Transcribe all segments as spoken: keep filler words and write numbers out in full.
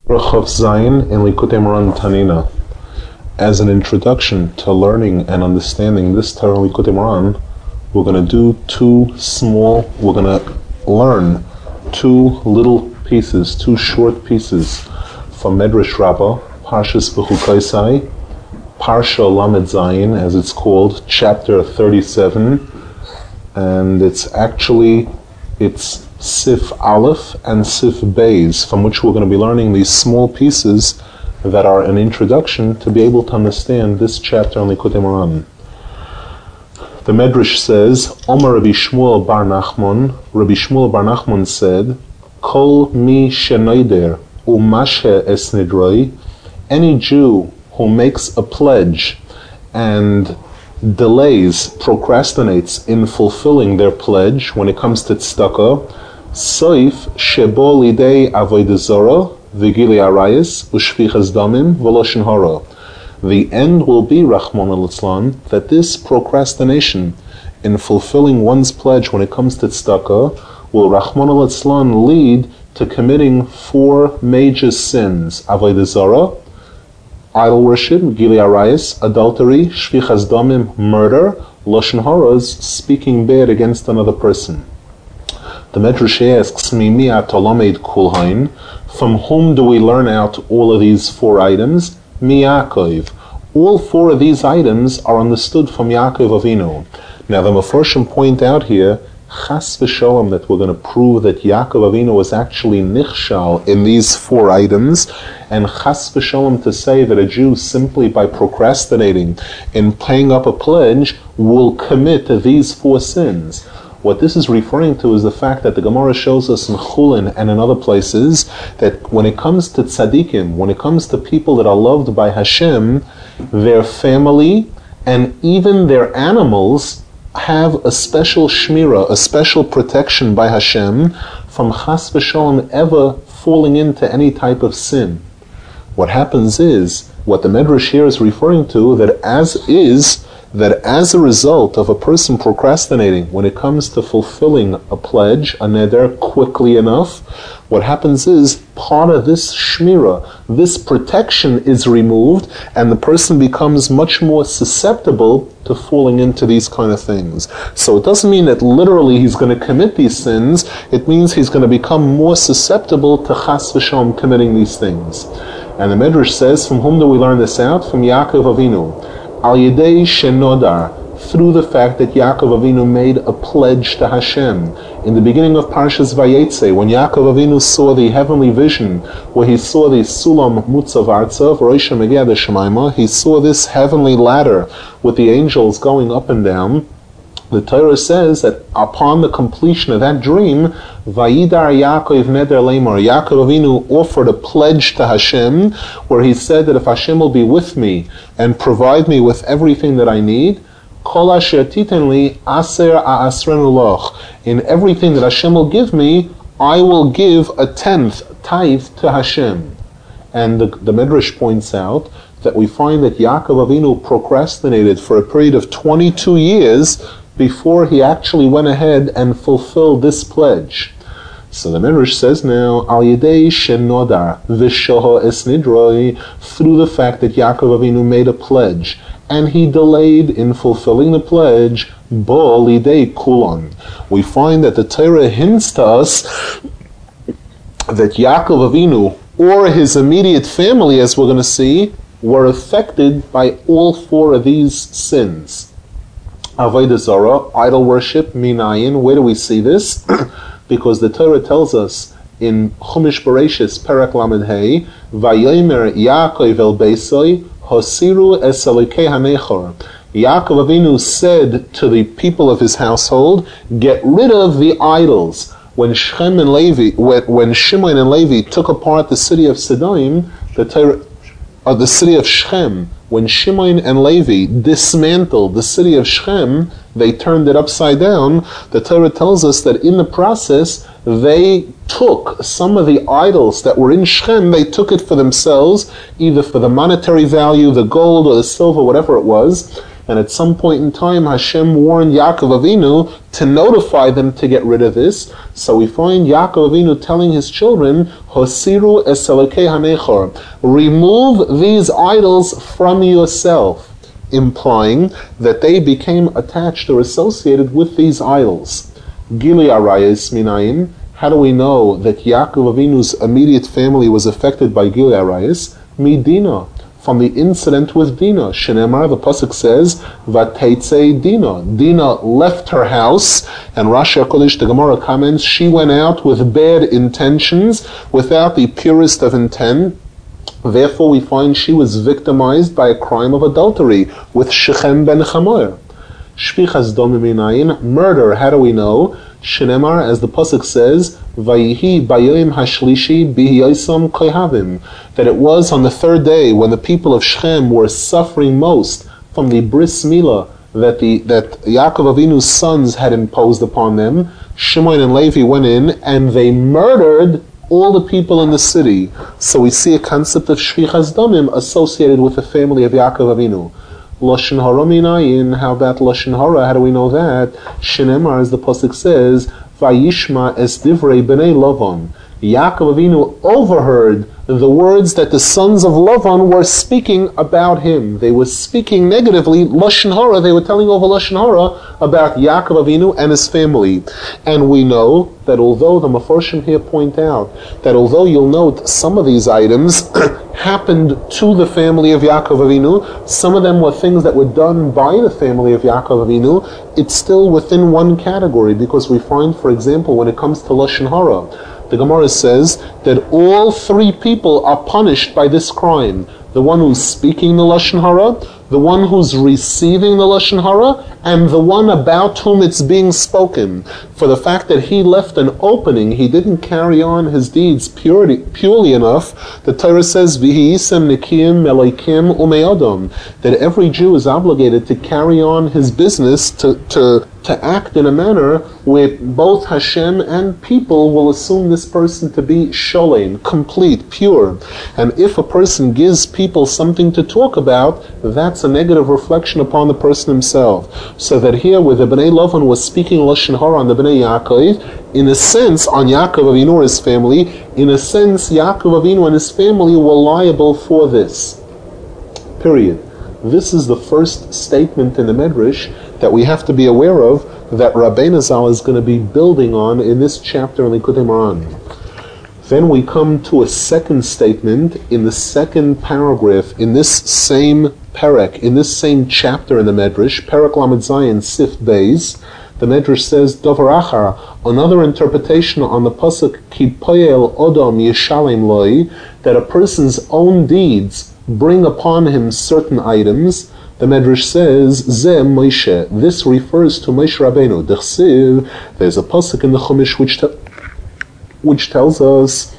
Chav Zayin in Likutei Moharan Tanina. As an introduction to learning and understanding this Torah Likutei Moharan, we're going to do two small, we're going to learn two little pieces, two short pieces from Medrash Rabbah, Parshas B'chukaisai, Parsha Lamed Zayin, as it's called, chapter thirty-seven, and it's actually, it's Sif Aleph and Sif Beis, from which we're going to be learning these small pieces that are an introduction to be able to understand this chapter on Likutei Moharan. The Medrash says, Omer Rabbi Shmuel Bar Nachman, Rabbi Shmuel Bar Nachman said, Kol mi shenoider umashe es nidroi, any Jew who makes a pledge and delays, procrastinates in fulfilling their pledge when it comes to tzedakah, soif shebo lidei avodah zara v'gilui arayos u'shfichas damim v'loshen hara. The end will be, Rahman al-Islam, that this procrastination in fulfilling one's pledge when it comes to tzedakah will, Rahman al-Islam, lead to committing four major sins: avodah zara, idol worship, gilui arayos, adultery, shfichas damim, murder, loshen hara, speaking bad against another person. The Medrash asks, Mimi atolamed kulhain, from whom do we learn out all of these four items? Mi Yaakov. All four of these items are understood from Yaakov Avinu. Now the Mefarshim point out here, chas v'sholom, that we're going to prove that Yaakov Avinu was actually nichshal in these four items, and chas v'sholom to say that a Jew simply by procrastinating in paying up a pledge will commit these four sins. What this is referring to is the fact that the Gemara shows us in Chulin and in other places that when it comes to tzaddikim, when it comes to people that are loved by Hashem, their family and even their animals have a special shmira, a special protection by Hashem from chas v'sholom ever falling into any type of sin. What happens is, what the Medrash here is referring to, that as is, that as a result of a person procrastinating when it comes to fulfilling a pledge, a neder, quickly enough, what happens is part of this shmira, this protection is removed, and the person becomes much more susceptible to falling into these kind of things. So it doesn't mean that literally he's going to commit these sins, it means he's going to become more susceptible to chas v'shalom committing these things. And the Medrash says, from whom do we learn this out? From Yaakov Avinu. Al Yedei Shenodar, through the fact that Yaakov Avinu made a pledge to Hashem. In the beginning of Parshas Vayetze, when Yaakov Avinu saw the heavenly vision, where he saw the Sulam Mutzav Artzav, Rosh Megad Shemaima, he saw this heavenly ladder with the angels going up and down. The Torah says that upon the completion of that dream, Vayidar Yaakov Neder Lemar, Yaakov Avinu offered a pledge to Hashem, where he said that if Hashem will be with me and provide me with everything that I need, Kol asher titen li aser a'asrenu loch, in everything that Hashem will give me, I will give a tenth tithe to Hashem. And the, the Medrash points out that we find that Yaakov Avinu procrastinated for a period of twenty-two years before he actually went ahead and fulfilled this pledge. So the Medrash says now, Al Yedei Shenodar V'shoho Es Nidroi, through the fact that Yaakov Avinu made a pledge and he delayed in fulfilling the pledge, Bo Lidei Kulon. We find that the Torah hints to us that Yaakov Avinu or his immediate family, as we're going to see, were affected by all four of these sins. Avodah Zara, idol worship, minayin. Where do we see this? Because the Torah tells us in Chumash Bereshis, Perek Lamed Hey, Vayomer Yaakov el Beisoi, Hosiru es Elokei Hanechor. Yaakov Avinu said to the people of his household, get rid of the idols. When Shem and Levi, when, when Shimon and Levi took apart the city of Sodom, the Torah, or the city of Shechem, when Shimon and Levi dismantled the city of Shechem, they turned it upside down. The Torah tells us that in the process, they took some of the idols that were in Shechem, they took it for themselves, either for the monetary value, the gold or the silver, whatever it was, And at some point in time, Hashem warned Yaakov Avinu to notify them to get rid of this. So we find Yaakov Avinu telling his children, Hosiru es Elokei hanechor, remove these idols from yourself, implying that they became attached or associated with these idols. Gili Arayis Minayin, how do we know that Yaakov Avinu's immediate family was affected by Gili Arayis? Midina, from the incident with Dina. Shenemar, the pasuk says, Vateitze Dina. Dina left her house, and Rashi HaKodesh, the Gemara comments, she went out with bad intentions, without the purest of intent. Therefore, we find she was victimized by a crime of adultery with Shechem ben Chamor. Shpichas domim minayin, murder, how do we know? Shenemar, as the pasuk says, Vayihi bayom hashlishi bihiyosam koyhavim, that it was on the third day when the people of Shechem were suffering most from the bris milah that the that Yaakov Avinu's sons had imposed upon them. Shimon and Levi went in and they murdered all the people in the city. So we see a concept of shvichas damim associated with the family of Yaakov Avinu. Lashon hara minayin, how about Lashon hara? How do we know that? Shenemar, as the pasuk says, Vayishma es divrei bnei Lavan. Yaakov Avinu overheard the words that the sons of Lavan were speaking about him. They were speaking negatively, Lashon hara, they were telling over Lashon hara about Yaakov Avinu and his family. And we know that although the Mefarshim here point out that although you'll note some of these items happened to the family of Yaakov Avinu, some of them were things that were done by the family of Yaakov Avinu, it's still within one category, because we find, for example, when it comes to Lashon hara, the Gemara says that all three people are punished by this crime. The one who's speaking the Lashon hara, the one who's receiving the Lashon hara, and the one about whom it's being spoken. For the fact that he left an opening, he didn't carry on his deeds purely, purely enough, the Torah says, V'hi'isem nikim elokim ume'odom, that every Jew is obligated to carry on his business, to, to, to act in a manner where both Hashem and people will assume this person to be sholem, complete, pure. And if a person gives people something to talk about, that's a negative reflection upon the person himself. So that here, where the Bnei Lavan was speaking Lashon hara on the Bnei Yaakov, in a sense, on Yaakov Avinu and his family, in a sense, Yaakov Avinu and his family were liable for this. Period. This is the first statement in the Medrash that we have to be aware of, that Rabbeinu Zal is going to be building on in this chapter in Likutei Moharan. Then we come to a second statement in the second paragraph in this same parak, in this same chapter in the Medrash, Parak Lamed Zayin Sif Beis. The Medrash says, Dover Achar, another interpretation on the pasuk Ki Poyel Odom Yeshalem Loi, that a person's own deeds bring upon him certain items. The Medrash says, Ze Moshe, this refers to Moshe Rabbeinu. D'chsiv, there's a pasuk in the Chumash which te- which tells us,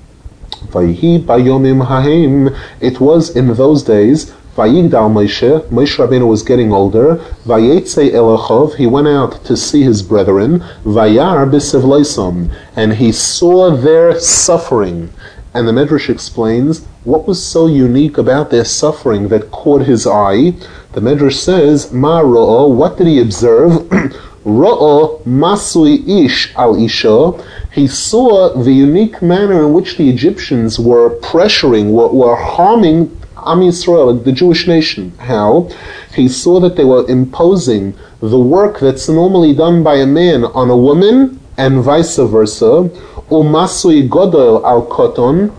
Vayhi bayomim haim, it was in those days, Vayigdal Moshe, Moshe Rabbeinu was getting older, Vayetze elachov, he went out to see his brethren, Vayar b'sevleisom, and he saw their suffering. And the Medrash explains what was so unique about their suffering that caught his eye. The Medrash says, Ma ro'o, what did he observe? Ro'o masui ish al isha. He saw the unique manner in which the Egyptians were pressuring, were, were harming Am Yisrael, the Jewish nation. How? He saw that they were imposing the work that's normally done by a man on a woman, and vice versa. Umasui godol al koton,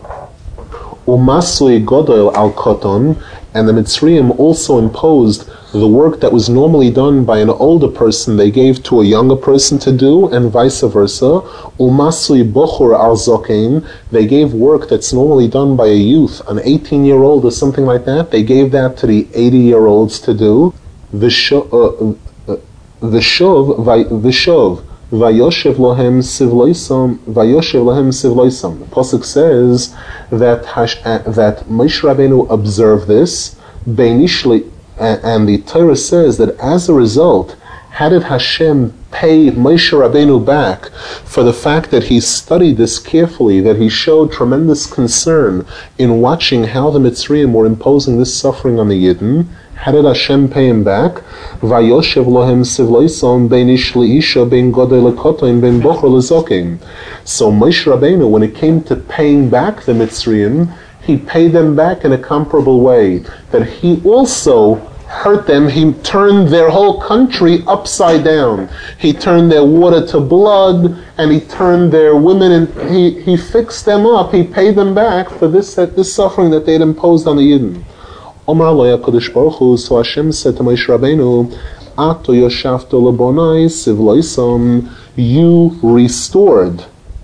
umasui godol al koton, and the Mitzrayim also imposed the work that was normally done by an older person, they gave to a younger person to do, and vice versa. Umasui bochur al zokein, they gave work that's normally done by a youth, an eighteen-year-old or something like that, they gave that to the eighty-year-olds to do. V'shov, uh, uh, v'shov, v'shov, Vayoshev lohem sivloisam, Vayoshev lohem sivloisam. The pasuk says that Hash, uh, that Moshe Rabbeinu observed this, Beinishli, uh, and the Torah says that as a result, how did Hashem pay Moshe Rabbeinu back for the fact that he studied this carefully, that he showed tremendous concern in watching how the Mitzrayim were imposing this suffering on the Yidden? How did Hashem pay him back? Vayoshev lohem sivloisom bein ish leisha bein godel lekotoin bein bocher lezokim. So Moshe Rabbeinu, when it came to paying back the Mitzrayim, he paid them back in a comparable way. That he also hurt them. He turned their whole country upside down. He turned their water to blood, and he turned their women, and he, he fixed them up. He paid them back for this this suffering that they had imposed on the Yidden. Omar lo HaKadosh Baruch Hu, so Hashem said to Moshe Rabbeinu, Ato yoshavto lebonai sivloisom, you restored.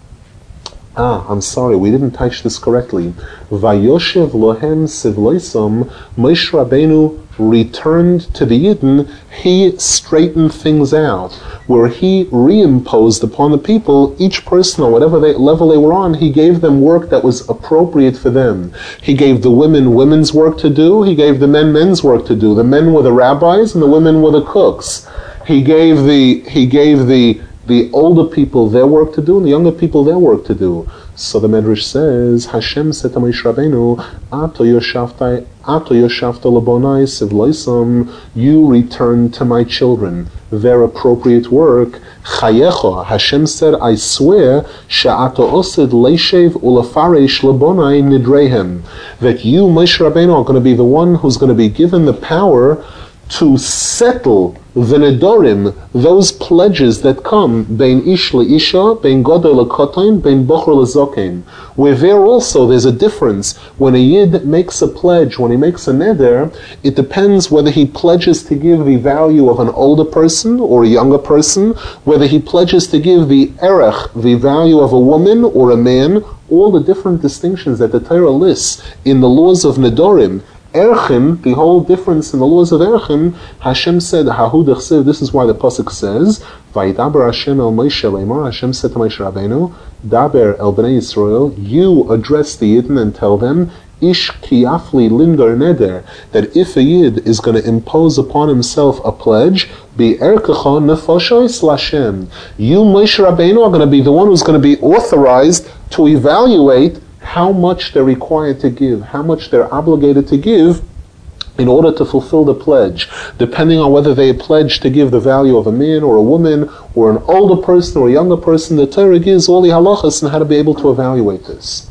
Ah, I'm sorry, we didn't touch this correctly. Vayoshev lohem sivloisom, Moshe Rabbeinu returned to the Yidden, he straightened things out, where he reimposed upon the people, each person on whatever they, level they were on, he gave them work that was appropriate for them. He gave the women women's work to do, he gave the men men's work to do. The men were the rabbis and the women were the cooks. He gave the he gave the the older people their work to do and the younger people their work to do. So the Medrash says, Hashem said to Moshe Rabbeinu, Ato yoshavtai, Ato yoshavta lebonai sivloisam, you return to my children their appropriate work. Chayecha, Hashem said, I swear, she'ato osid leishev ulafaresh lebonai nidrehem, that you, Moshe Rabbeinu, are going to be the one who's going to be given the power to settle the nedorim, those pledges that come, bein ish leisha, bein godel lekotain, bein bocher lezokein, where there also there's a difference. When a yid makes a pledge, when he makes a neder, it depends whether he pledges to give the value of an older person or a younger person, whether he pledges to give the erech, the value of a woman or a man, all the different distinctions that the Torah lists in the laws of nedorim. Erchim, the whole difference in the laws of Erchim, Hashem said, Hahu dechsev, this is why the Pasuk says, Vayidaber Hashem el Moshe leimor, Hashem said to Moshe Rabbeinu, Daber el Bnei Yisrael, you address the Yidden and tell them, Ish kiyafli lindar neder, that if a Yid is going to impose upon himself a pledge, be erkecha nefoshois lashem, you, Moshe Rabbeinu, are going to be the one who's going to be authorized to evaluate how much they're required to give, how much they're obligated to give in order to fulfill the pledge, depending on whether they pledge to give the value of a man or a woman or an older person or a younger person. The Torah gives all the halachas and how to be able to evaluate this.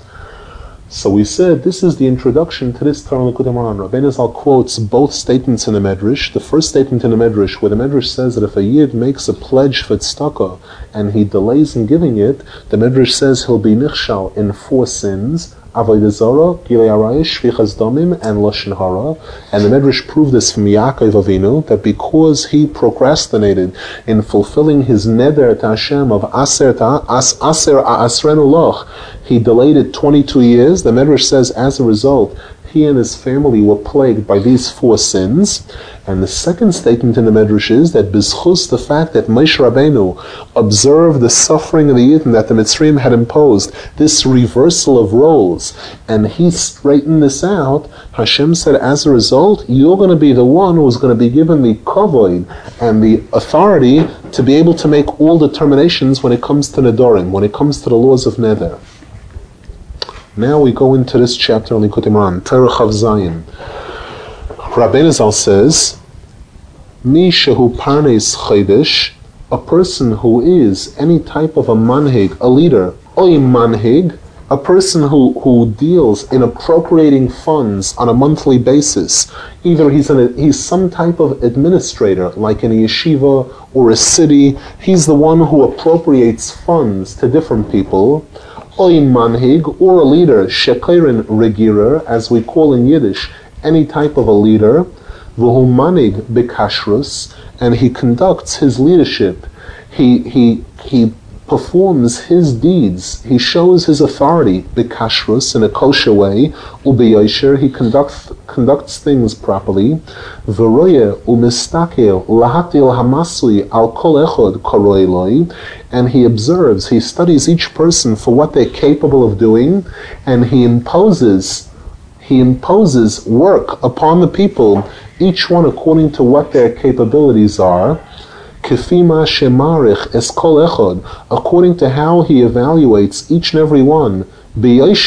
So we said this is the introduction to this Torah Likutei Moharan. Rabbeinu Zal quotes both statements in the Medrash. The first statement in the Medrash, where the Medrash says that if a Yid makes a pledge for tzedakah and he delays in giving it, the Medrash says he'll be nichshal in four sins: avodah zarah, gilei arayis, shvichas damim, and lashon hara. And the Medrash proved this from Yaakov Avinu, that because he procrastinated in fulfilling his neder to Hashem of aser ta as aser asrenu loch, he delayed it twenty-two years. The Medrash says, as a result, he and his family were plagued by these four sins. And the second statement in the Medrash is that b'zchus the fact that Moshe Rabbeinu observed the suffering of the Yidden that the Mitzrayim had imposed, this reversal of roles, and he straightened this out, Hashem said, as a result, you're going to be the one who's going to be given the kavod and the authority to be able to make all determinations when it comes to nedorim, when it comes to the laws of neder. Now we go into this chapter on Likutei Moharan, Torah Chav Zayin. Rabbeinu Zal says, Mi shehu parnes chodesh, a person who is any type of a manhig, a leader, oy manhig, a person who, who deals in appropriating funds on a monthly basis. Either he's in a, he's some type of administrator, like in a yeshiva or a city. He's the one who appropriates funds to different people. Oy manhig, or a leader, shekeren regirer, as we call in Yiddish, any type of a leader, v'hu manig b'kashrus, and he conducts his leadership. He he he performs his deeds. He shows his authority b'kashrus, in a kosher way. U'b'yosher, he conducts conducts things properly. V'roye u'mistakel lahatil hamasui al kol echod koroi loi, and he observes, he studies each person for what they're capable of doing, and he imposes He imposes work upon the people, each one according to what their capabilities are, kefima shemarich es kol echod, according to how he evaluates each and every one, b'yosher,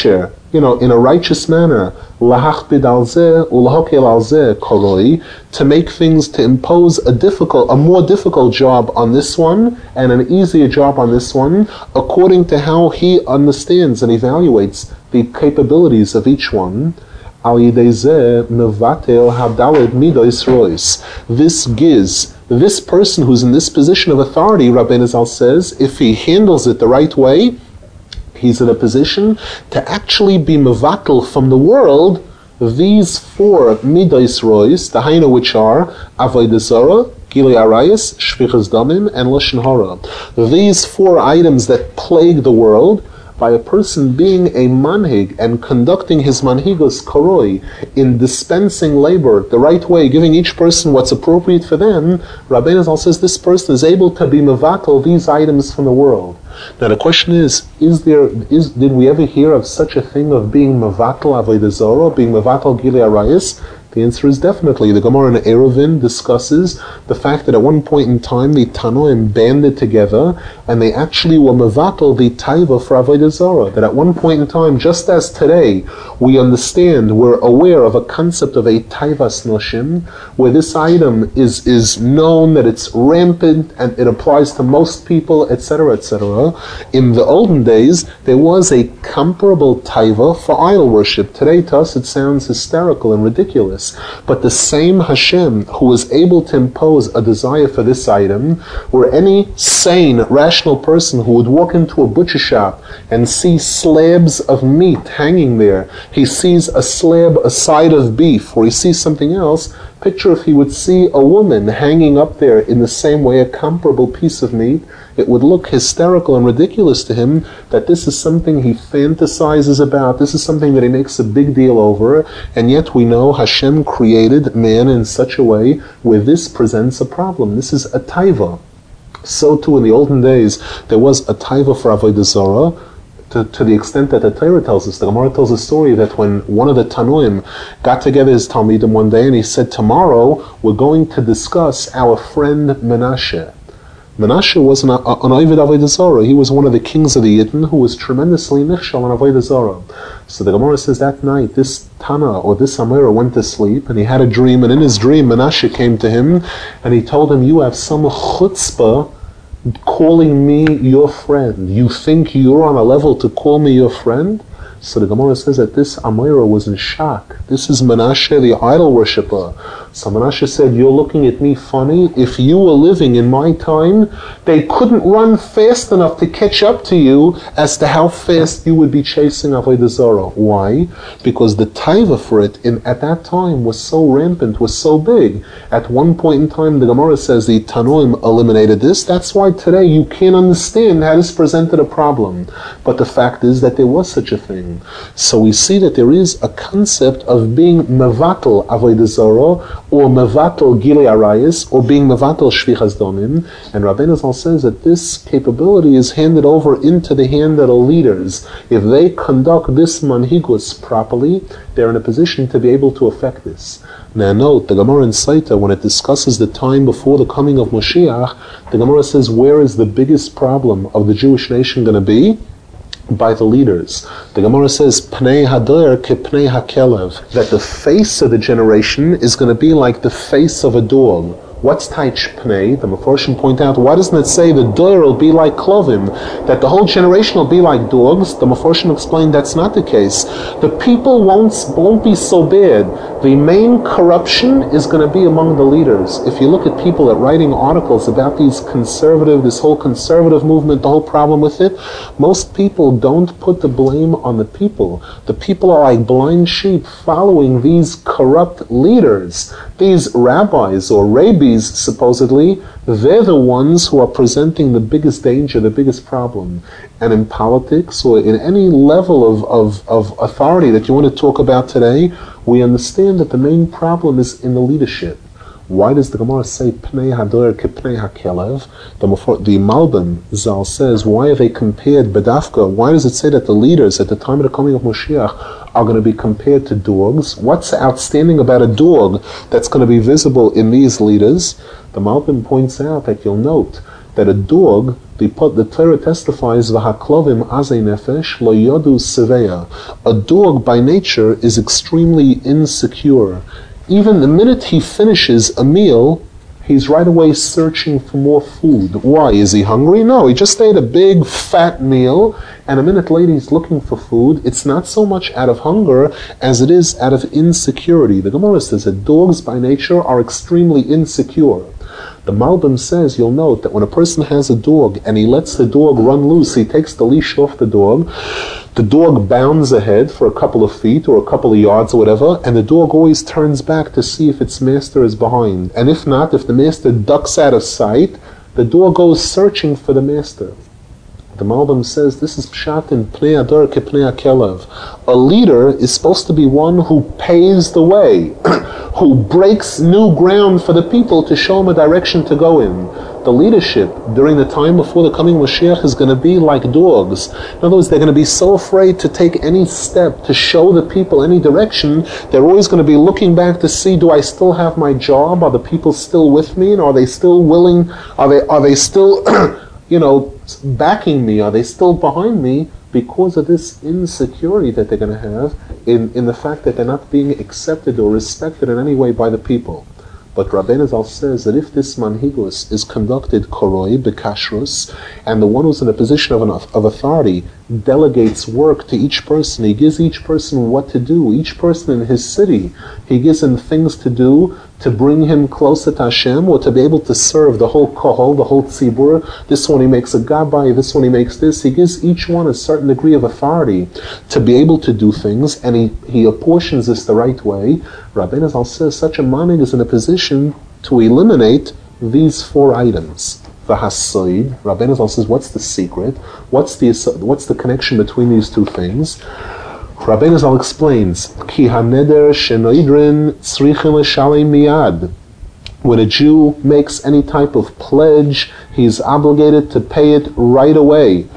you know, in a righteous manner, lahachbid al zeh ulahokel al zeh koroi, to make things, to impose a difficult, a more difficult job on this one and an easier job on this one, according to how he understands and evaluates the capabilities of each one. Al yidei zeh mevatel hadaled midos rois. This gives this person who's in this position of authority, Rabbeinu Zal says, if he handles it the right way, he's in a position to actually be mevatel from the world these four midos rois, the haina, which are avodah zarah, gilui arayos, shvichas damim, and lashon hara. These four items that plague the world, by a person being a manhig and conducting his manhigos koroi in dispensing labor the right way, giving each person what's appropriate for them, Rabbeinu Zal says this person is able to be mevatel these items from the world. Now the question is, is there, is, did we ever hear of such a thing of being mevatel avodah zarah, being mevatel gilui arayos? The answer is definitely. The Gemara in Eruvin discusses the fact that at one point in time the Tanoim banded together and they actually were mevatel the taiva for avodah zarah. That at one point in time, just as today, we understand, we're aware of a concept of a taivas noshim, where this item is, is known, that it's rampant and it applies to most people, et cetera, et cetera. In the olden days, there was a comparable taiva for idol worship. Today, to us, it sounds hysterical and ridiculous. But the same Hashem who was able to impose a desire for this item, where any sane, rational person who would walk into a butcher shop and see slabs of meat hanging there, he sees a slab, a side of beef, or he sees something else, picture if he would see a woman hanging up there in the same way, a comparable piece of meat, it would look hysterical and ridiculous to him that this is something he fantasizes about, this is something that he makes a big deal over, and yet we know Hashem created man in such a way where this presents a problem. This is a taiva. So too in the olden days, there was a taiva for avodah zarah, To, to the extent that the Torah tells us, the Gemara tells a story that when one of the Tanoim got together his Talmidim one day and he said, tomorrow we're going to discuss our friend Menashe. Menashe was an, an Ovid Avodah Zarah. He was one of the kings of the Yidden who was tremendously nichshal on Avodah Zarah. So the Gemara says that night, this Tana or this Amira went to sleep and he had a dream, and in his dream Menashe came to him and he told him, you have some chutzpah calling me your friend. You think you're on a level to call me your friend? So the Gemara says that this Amira was in shock. This is Menashe, the idol worshipper. So Menashe said, you're looking at me funny. If you were living in my time, they couldn't run fast enough to catch up to you as to how fast you would be chasing Avodah Zarah. Why? Because the taiva for it in, at that time was so rampant, was so big. At one point in time, the Gemara says the Tanoim eliminated this. That's why today you can't understand how this presented a problem. But the fact is that there was such a thing. So we see that there is a concept of being mevatel avodah zarah, or mevatel gilui arayos, or being mevatel shvichas damim. And Rabbeinu Zal says that this capability is handed over into the hand of the leaders. If they conduct this manhigus properly, they're in a position to be able to affect this. Now note, the Gemara in Saita, when it discusses the time before the coming of Mashiach, the Gemara says, where is the biggest problem of the Jewish nation going to be? By the leaders. The Gemara says, Pnei hader ke pnei hakelev, that the face of the generation is going to be like the face of a dog. What's taich pnei? The Mefarshim point out, why doesn't it say the door will be like klovim, that the whole generation will be like dogs? The Mefarshim explained that's not the case. The people won't, won't be so bad. The main corruption is going to be among the leaders. If you look at people that writing articles about these conservative, this whole conservative movement, the whole problem with it, most people don't put the blame on the people. The people are like blind sheep following these corrupt leaders. These rabbis or rabbis, supposedly, they're the ones who are presenting the biggest danger, the biggest problem. And in politics or in any level of, of, of authority that you want to talk about today, we understand that the main problem is in the leadership. Why does the Gemara say Pnei Hador ke Pnei Hakelev? The, the Malbim Zal says, why are they compared Bedafka? Why does it say that the leaders at the time of the coming of Moshiach are going to be compared to dogs? What's outstanding about a dog that's going to be visible in these leaders? The Malbim points out that you'll note that a dog The, the Torah testifies, "V'haklovim azei nefesh lo yodu seveya." A dog by nature is extremely insecure. Even the minute he finishes a meal, he's right away searching for more food. Why? Is he hungry? No, he just ate a big fat meal, and a minute later he's looking for food. It's not so much out of hunger as it is out of insecurity. The Gemara says that dogs by nature are extremely insecure. The Malbim says, you'll note that when a person has a dog and he lets the dog run loose, he takes the leash off the dog, the dog bounds ahead for a couple of feet or a couple of yards or whatever, and the dog always turns back to see if its master is behind. And if not, if the master ducks out of sight, the dog goes searching for the master. The Malbim says this is pshat in pnei ador ke pnei kelev. A leader is supposed to be one who paves the way, who breaks new ground for the people to show them a direction to go in. The leadership during the time before the coming Mashiach is going to be like dogs. In other words, they're going to be so afraid to take any step to show the people any direction. They're always going to be looking back to see, do I still have my job? Are the people still with me? And are they still willing? Are they, are they still, you know, backing me? Are they still behind me? Because of this insecurity that they're going to have in, in the fact that they're not being accepted or respected in any way by the people. But Rabbeinu Zal says that if this manhigus is conducted koroi bekashrus, and the one who's in a position of, an, of authority delegates work to each person, he gives each person what to do, each person in his city, he gives him things to do to bring him closer to Hashem, or to be able to serve the whole kohol, the whole tzibur. This one he makes a gabbai, this one he makes this. He gives each one a certain degree of authority to be able to do things, and he, he apportions this the right way. Rabbeinu Zal says such a manig is in a position to eliminate these four items. The hasid, Rabbeinu Zal says, what's the secret? What's the what's the connection between these two things? Rabbeinu Zal explains, Ki haneder shenoidrin tzrichin l'shalem miyad. When a Jew makes any type of pledge, he's obligated to pay it right away.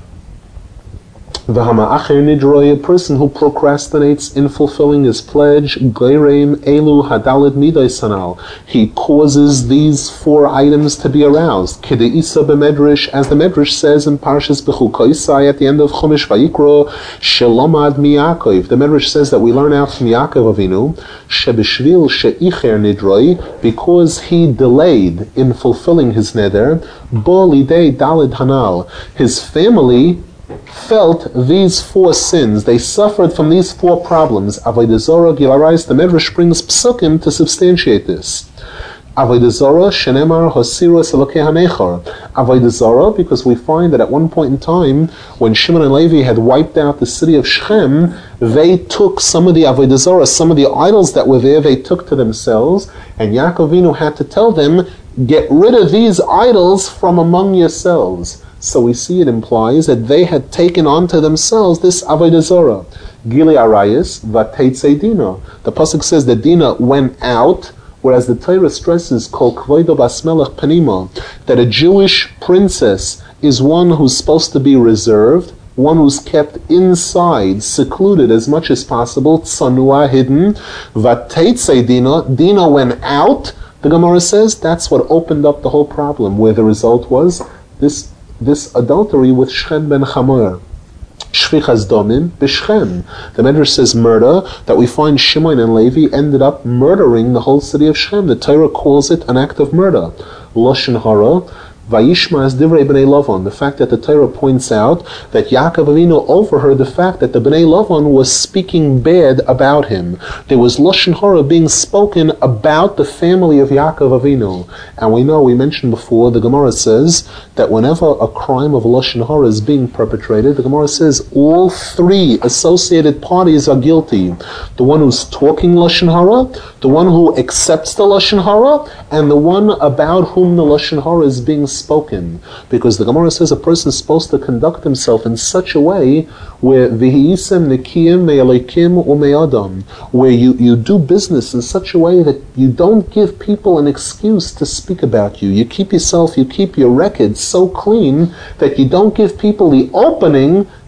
V'hama'acher nidroi, a person who procrastinates in fulfilling his pledge, Geireim elu hadalid midai sanal, he causes these four items to be aroused. Kedeisa b'medrash, as the Medrash says in Parshas Bechukoisai at the end of Chumash Vayikro, Shelomad miyakov. The Medrash says that we learn out from Yaakov Avinu, Shebishvil she'icher nidroi, because he delayed in fulfilling his neder, Bo lidei dalid hanal, his family felt these four sins. They suffered from these four problems. Avodah Zorah, Gilarais, the Medrash brings psukim to substantiate this. Avodah Zorah, shenemar hosiros elokei hanechor. Avodah Zorah, because we find that at one point in time, when Shimon and Levi had wiped out the city of Shechem, they took some of the Avodah Zorah, some of the idols that were there, they took to themselves, and Yaakov Avinu had to tell them, get rid of these idols from among yourselves. So we see it implies that they had taken onto themselves this Avodah Zorah. Gili Arayis Vateitze Dina. The pasuk says that Dina went out, whereas the Torah stresses Kol Kvoido Bas Melech Panima, that a Jewish princess is one who's supposed to be reserved, one who's kept inside, secluded as much as possible, Tzanua, hidden. Vateitze Dina, Dina went out. The Gemara says that's what opened up the whole problem, where the result was this this adultery with Shechem ben Chamor. Shvichas domim b'Shechem. The Medrash says murder, that we find Shimon and Levi ended up murdering the whole city of Shechem. The Torah calls it an act of murder. Lashon hara, Vayishma as divrei b'nei Lavan. The fact that the Torah points out that Yaakov Avinu overheard the fact that the b'nei Lavan was speaking bad about him. There was lashon hara being spoken about the family of Yaakov Avinu. And we know, we mentioned before, the Gemara says that whenever a crime of lashon hara is being perpetrated, the Gemara says all three associated parties are guilty. The one who's talking lashon hara, the one who accepts the lashon hara, and the one about whom the lashon hara is being spoken. Because the Gemara says a person is supposed to conduct himself in such a way where v'hi'isem nekiyim me'elokim u'me'adam, where you, you do business in such a way that you don't give people an excuse to speak about you. You keep yourself, you keep your record so clean that you don't give people the opening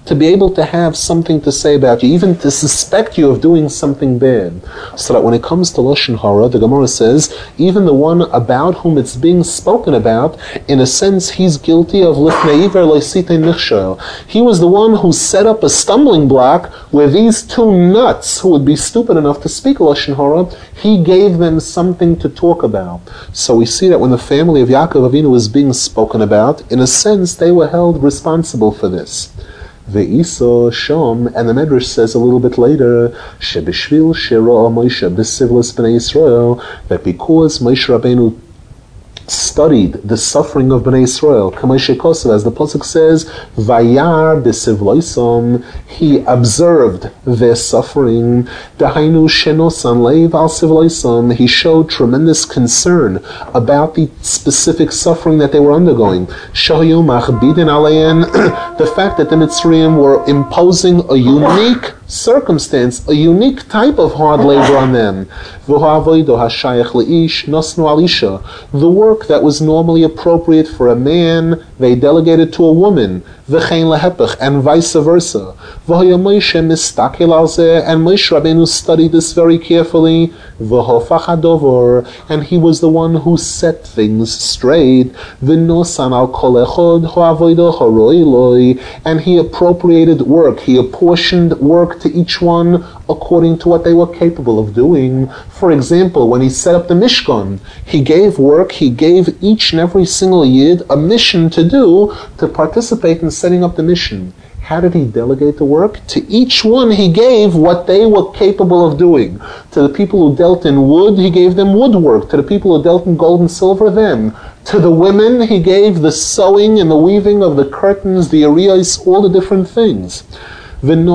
to be able to have something to say about you, even to suspect you of doing something bad. So that when it comes to Lashon Hara, the Gemara says, even the one about whom it's being spoken about, in a sense, he's guilty of Lifnei Iver Leisitei Nichshel. He was the one who set up a stumbling block where these two nuts, who would be stupid enough to speak Lashon Hara, he gave them something to talk about. So we see that when the family of Yaakov Avinu was being spoken about, in a sense, they were held responsible for this. Ve'isa Shom, and the Medrash says a little bit later, Shebishvil Shera Moshe B'Sivlas B'nai Yisrael, that because Moshe Rabbeinu studied the suffering of Bnei Israel, Kamoshe Kosev, as the pasuk says, Vayar b'sivloisom, he observed their suffering. Dahainu shenosan leiv al sivloisom, he showed tremendous concern about the specific suffering that they were undergoing. Shayu machbidin alein, the fact that the Mitzrayim were imposing a unique circumstance, a unique type of hard labor on them. The work that was normally appropriate for a man, they delegated to a woman, and vice versa. And Moshe Rabbeinu studied this very carefully, and he was the one who set things straight. And he appropriated work, he apportioned work to each one according to what they were capable of doing. For example, when he set up the Mishkan, he gave work, he gave each and every single Yid a mission to do, to participate in setting up the mission. How did he delegate the work? To each one he gave what they were capable of doing. To the people who dealt in wood, he gave them woodwork. To the people who dealt in gold and silver, them. To the women, he gave the sewing and the weaving of the curtains, the ariyos, all the different things. And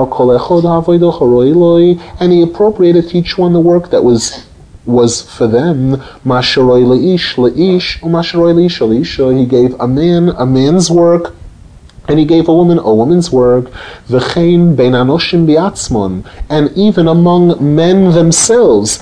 he appropriated to each one the work that was was for them. He gave a man a man's work, and he gave a woman a woman's work. And even among men themselves,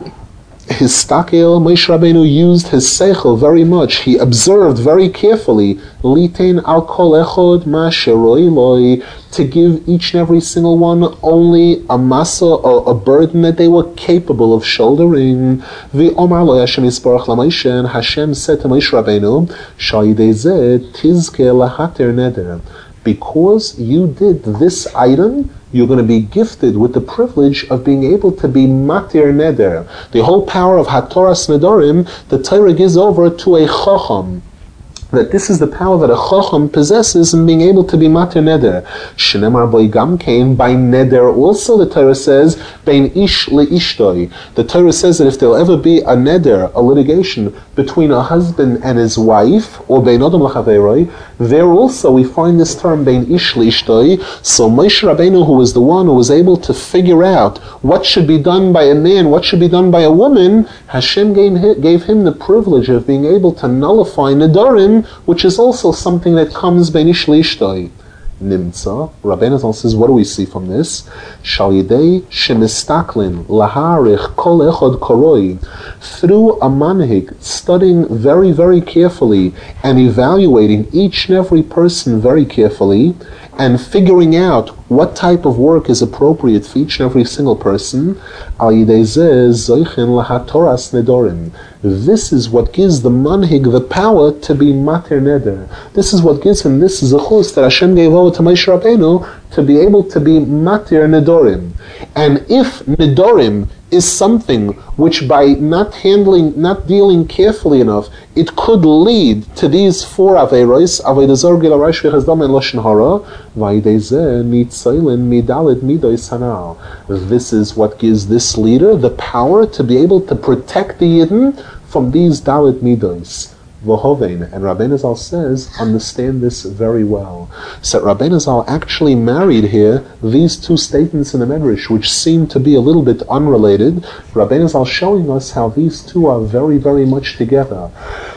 his stakel, Moshe Rabbeinu used his seichel very much. He observed very carefully, litein al kol echod ma sheroi loi, to give each and every single one only a masa, or a burden that they were capable of shouldering. V'omar lo Hashem yisbarach laMoshe, and Hashem said to Moshe Rabbeinu, shayidei zeh tizke lahater neder. Because you did this item, you're going to be gifted with the privilege of being able to be matir neder. The whole power of hatoras nedarim, the Torah gives over to a chacham. That this is the power that a chacham possesses in being able to be matir neder. Shenemar boy gamkein, by neder also the Torah says, bein ish leishtoi. The Torah says that if there'll ever be a neder, a litigation between a husband and his wife, or bein adam lachaveroi, there also we find this term bein ish leishtoi. So Moshe Rabbeinu, who was the one who was able to figure out what should be done by a man, what should be done by a woman, Hashem gave, gave him the privilege of being able to nullify nedarim, which is also something that comes bein ish leishtoi. Nimtza, Rabbeinu Zal says, what do we see from this? Shal yidei shemistaklin laharich kol echad koroi, through a manhig, studying very, very carefully and evaluating each and every person very carefully, and figuring out what type of work is appropriate for each and every single person, al yidei zeh zoichen lahatoras nedorim. This is what gives the manhig the power to be matir neder. This is what gives him this zechus that Hashem gave over to Moshe Rabbeinu to be able to be matir nedorim. And if nedorim is something which by not handling, not dealing carefully enough, it could lead to these four aveiros, avodah zarah, gil harash, v'chazdam, and lashon hara, v'yidei zeh nitzaylin midalit midos hanal. This is what gives this leader the power to be able to protect the Yidden from these dalit midos. V'hovein, and Rabbeinu Zal says, understand this very well. So Rabbeinu Zal actually married here these two statements in the Medrash, which seem to be a little bit unrelated. Rabbeinu Zal showing us how these two are very, very much together.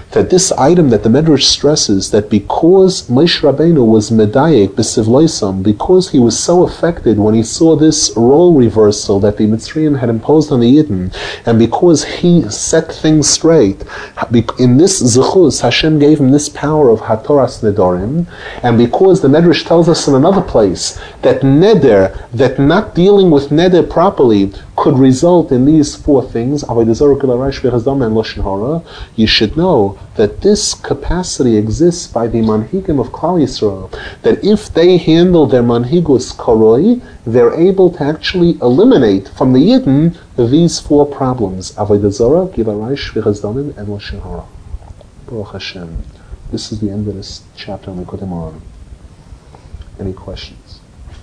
that this item that the Medrash stresses, that because Moshe Rabbeinu was medayek b'sivloisam, because he was so affected when he saw this role reversal that the Mitzrayim had imposed on the Yidden, and because he set things straight, in this zechus, Hashem gave him this power of hatoras nedorim, and because the Medrash tells us in another place that neder, that not dealing with neder properly could result in these four things, you should know that this capacity exists by the manhigim of Klal Yisrael, that if they handle their manhigus koroi, they're able to actually eliminate from the Yidden these four problems, Avodah Zarah, Gilui Arayos, Shvichas Damim, and Lashon Hara. Baruch Hashem. This is the end of this chapter on Likutei Moharan. Any questions?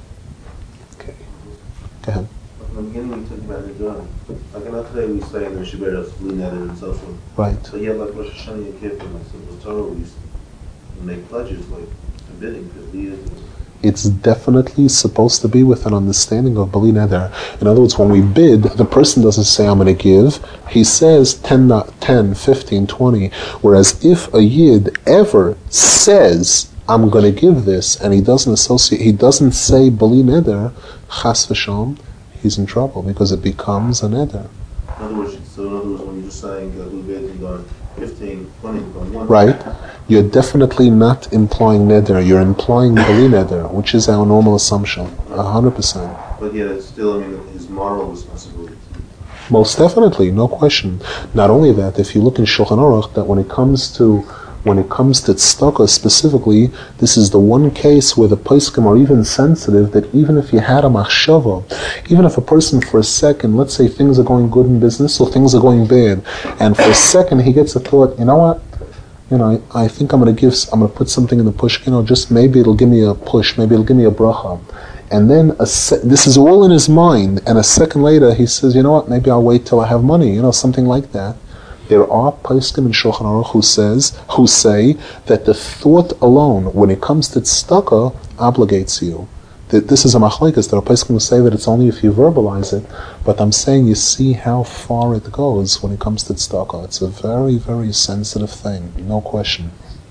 Okay. Go ahead. In the beginning we talked about the drawing. Like not today we say in the Shiberos, Bli Neder and so forth. Right. So yeah, like Rosh Hashanah and Kippur, like so the Torah we used to make pledges, like forbidding to lead. It's definitely supposed to be with an understanding of Bli Neder. In other words, when we bid, the person doesn't say, I'm going to give. He says ten, ten, fifteen, twenty. Whereas if a Yid ever says, I'm going to give this, and he doesn't associate, he doesn't say Bli Neder, Chas v'shalom, he's in trouble because it becomes a neder. In other words, so in other words, when you're just saying uh, going fifteen, twenty, going one. Right. You're definitely not implying neder. You're implying bali neder, which is our normal assumption, a hundred percent. But yet, it's still, I mean, his moral responsibility. Most definitely, no question. Not only that, if you look in Shulchan Aruch, that when it comes to When it comes to tzedakah specifically, this is the one case where the poskim are even sensitive that even if you had a machshava, even if a person for a second, let's say things are going good in business or things are going bad, and for a second he gets a thought, you know what, you know, I, I think I'm going to give, I'm going to put something in the push, you know, just maybe it'll give me a push, maybe it'll give me a bracha. And then a se- this is all in his mind, and a second later he says, you know what, maybe I'll wait till I have money, you know, something like that. There are poskim in Shulchan Aruch who says, who say that the thought alone, when it comes to tzedakah, obligates you. That this is a machlokes. There are poskim who say that it's only if you verbalize it. But I'm saying, you see how far it goes when it comes to tzedakah. It's a very, very sensitive thing, no question.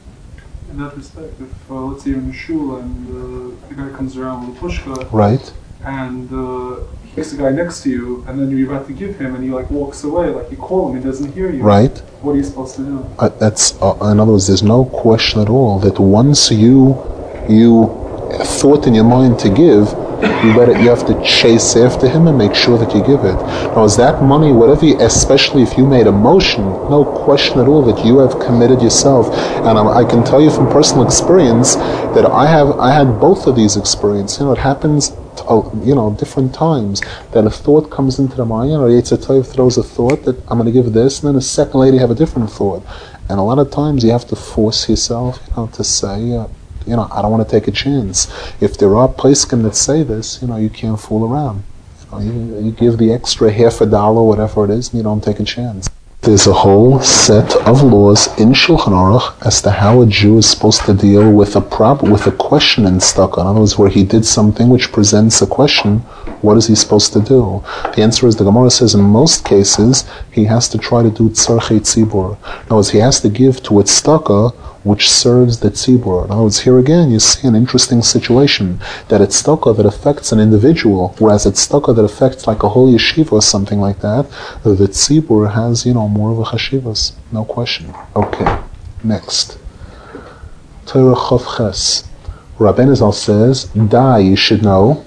In that respect, if uh, let's say you're in the shul and uh, the guy comes around with a pushka, right, and uh, he's the guy next to you, and then you're about to give him, and he like walks away, like you call him, he doesn't hear you. Right. What are you supposed to do? Uh, that's uh, in other words, there's no question at all that once you you thought in your mind to give, you better you have to chase after him and make sure that you give it. Now, is that money, whatever, you, especially if you made a motion, no question at all that you have committed yourself. And I, I can tell you from personal experience that I have I had both of these experiences. You know, it happens. You know, different times that a thought comes into the mind, or Yetzer Tov throws a thought that I'm going to give this, and then a second later you have a different thought. And a lot of times you have to force yourself, you know, to say, uh, you know, I don't want to take a chance. If there are poskim that say this, you know, you can't fool around. You know, you, you give the extra half a dollar, whatever it is, and you don't take a chance. There's a whole set of laws in Shulchan Aruch as to how a Jew is supposed to deal with a prob- with a question in tzedakah. In other words, where he did something which presents a question, what is he supposed to do? The answer is, the Gemara says, in most cases, he has to try to do tzarchei tzibur. In other words, he has to give to a tzedakah which serves the tzibur. In other words, here again, you see an interesting situation, that it's tzedakah that affects an individual, whereas it's tzedakah that affects like a whole yeshiva or something like that, the tzibur has, you know, more of a chashivas, no question. Okay, next. Torah Chav Ches. Rabbeinu Zal says, Da, you should know,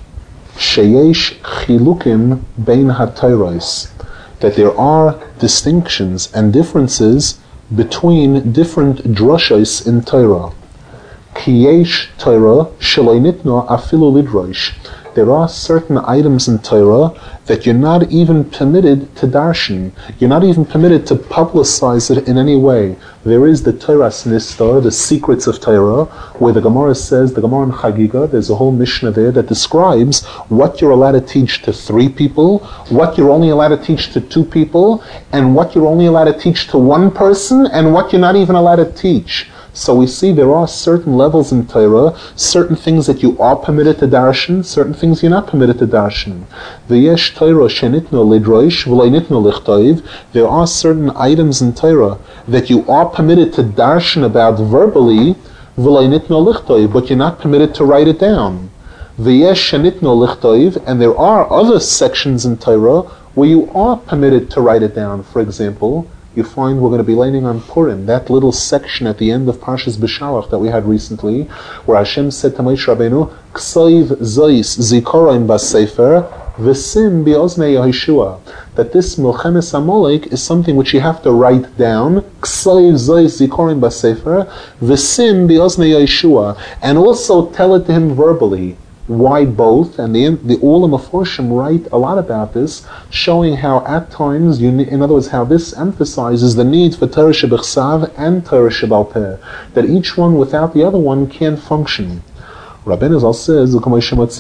sheyesh chilukim bein ha-Torahs, that there are distinctions and differences between different drushos in Torah. Ki yesh Torah shelo nitno afilu lidrosh. There are certain items in Torah that you're not even permitted to darshan. You're not even permitted to publicize it in any way. There is the Torah Nistar, the secrets of Torah, where the Gemara says, the Gemara in Chagiga, there's a whole Mishnah there that describes what you're allowed to teach to three people, what you're only allowed to teach to two people, and what you're only allowed to teach to one person, and what you're not even allowed to teach. So we see there are certain levels in Torah, certain things that you are permitted to darshan, certain things you're not permitted to darshan. V'yesh Torah shenitno lidroish v'lo nitno lichtoiv. There are certain items in Torah that you are permitted to darshan about verbally, v'lo nitno lichtoiv, but you're not permitted to write it down. V'yesh shenitno lichtoiv, and there are other sections in Torah where you are permitted to write it down. For example, you find we're going to be learning on Purim, that little section at the end of Parshas B'Shalach that we had recently, where Hashem said to Moshe Rabbeinu, Ksayv Zois Zikoraim B'Sefer V'Sim B'Oznei Yehoshua, that this Milchemes Amalek is something which you have to write down, Ksayv Zois Zikoraim B'Sefer V'Sim B'Oznei Yehoshua, and also tell it to him verbally. Why both? And the the Olam Meforshim write a lot about this, showing how at times, you, in other words, how this emphasizes the need for Torah Shebechsav and Torah Shebal Peh, that each one without the other one can't function. Rabbeinu Zal says, as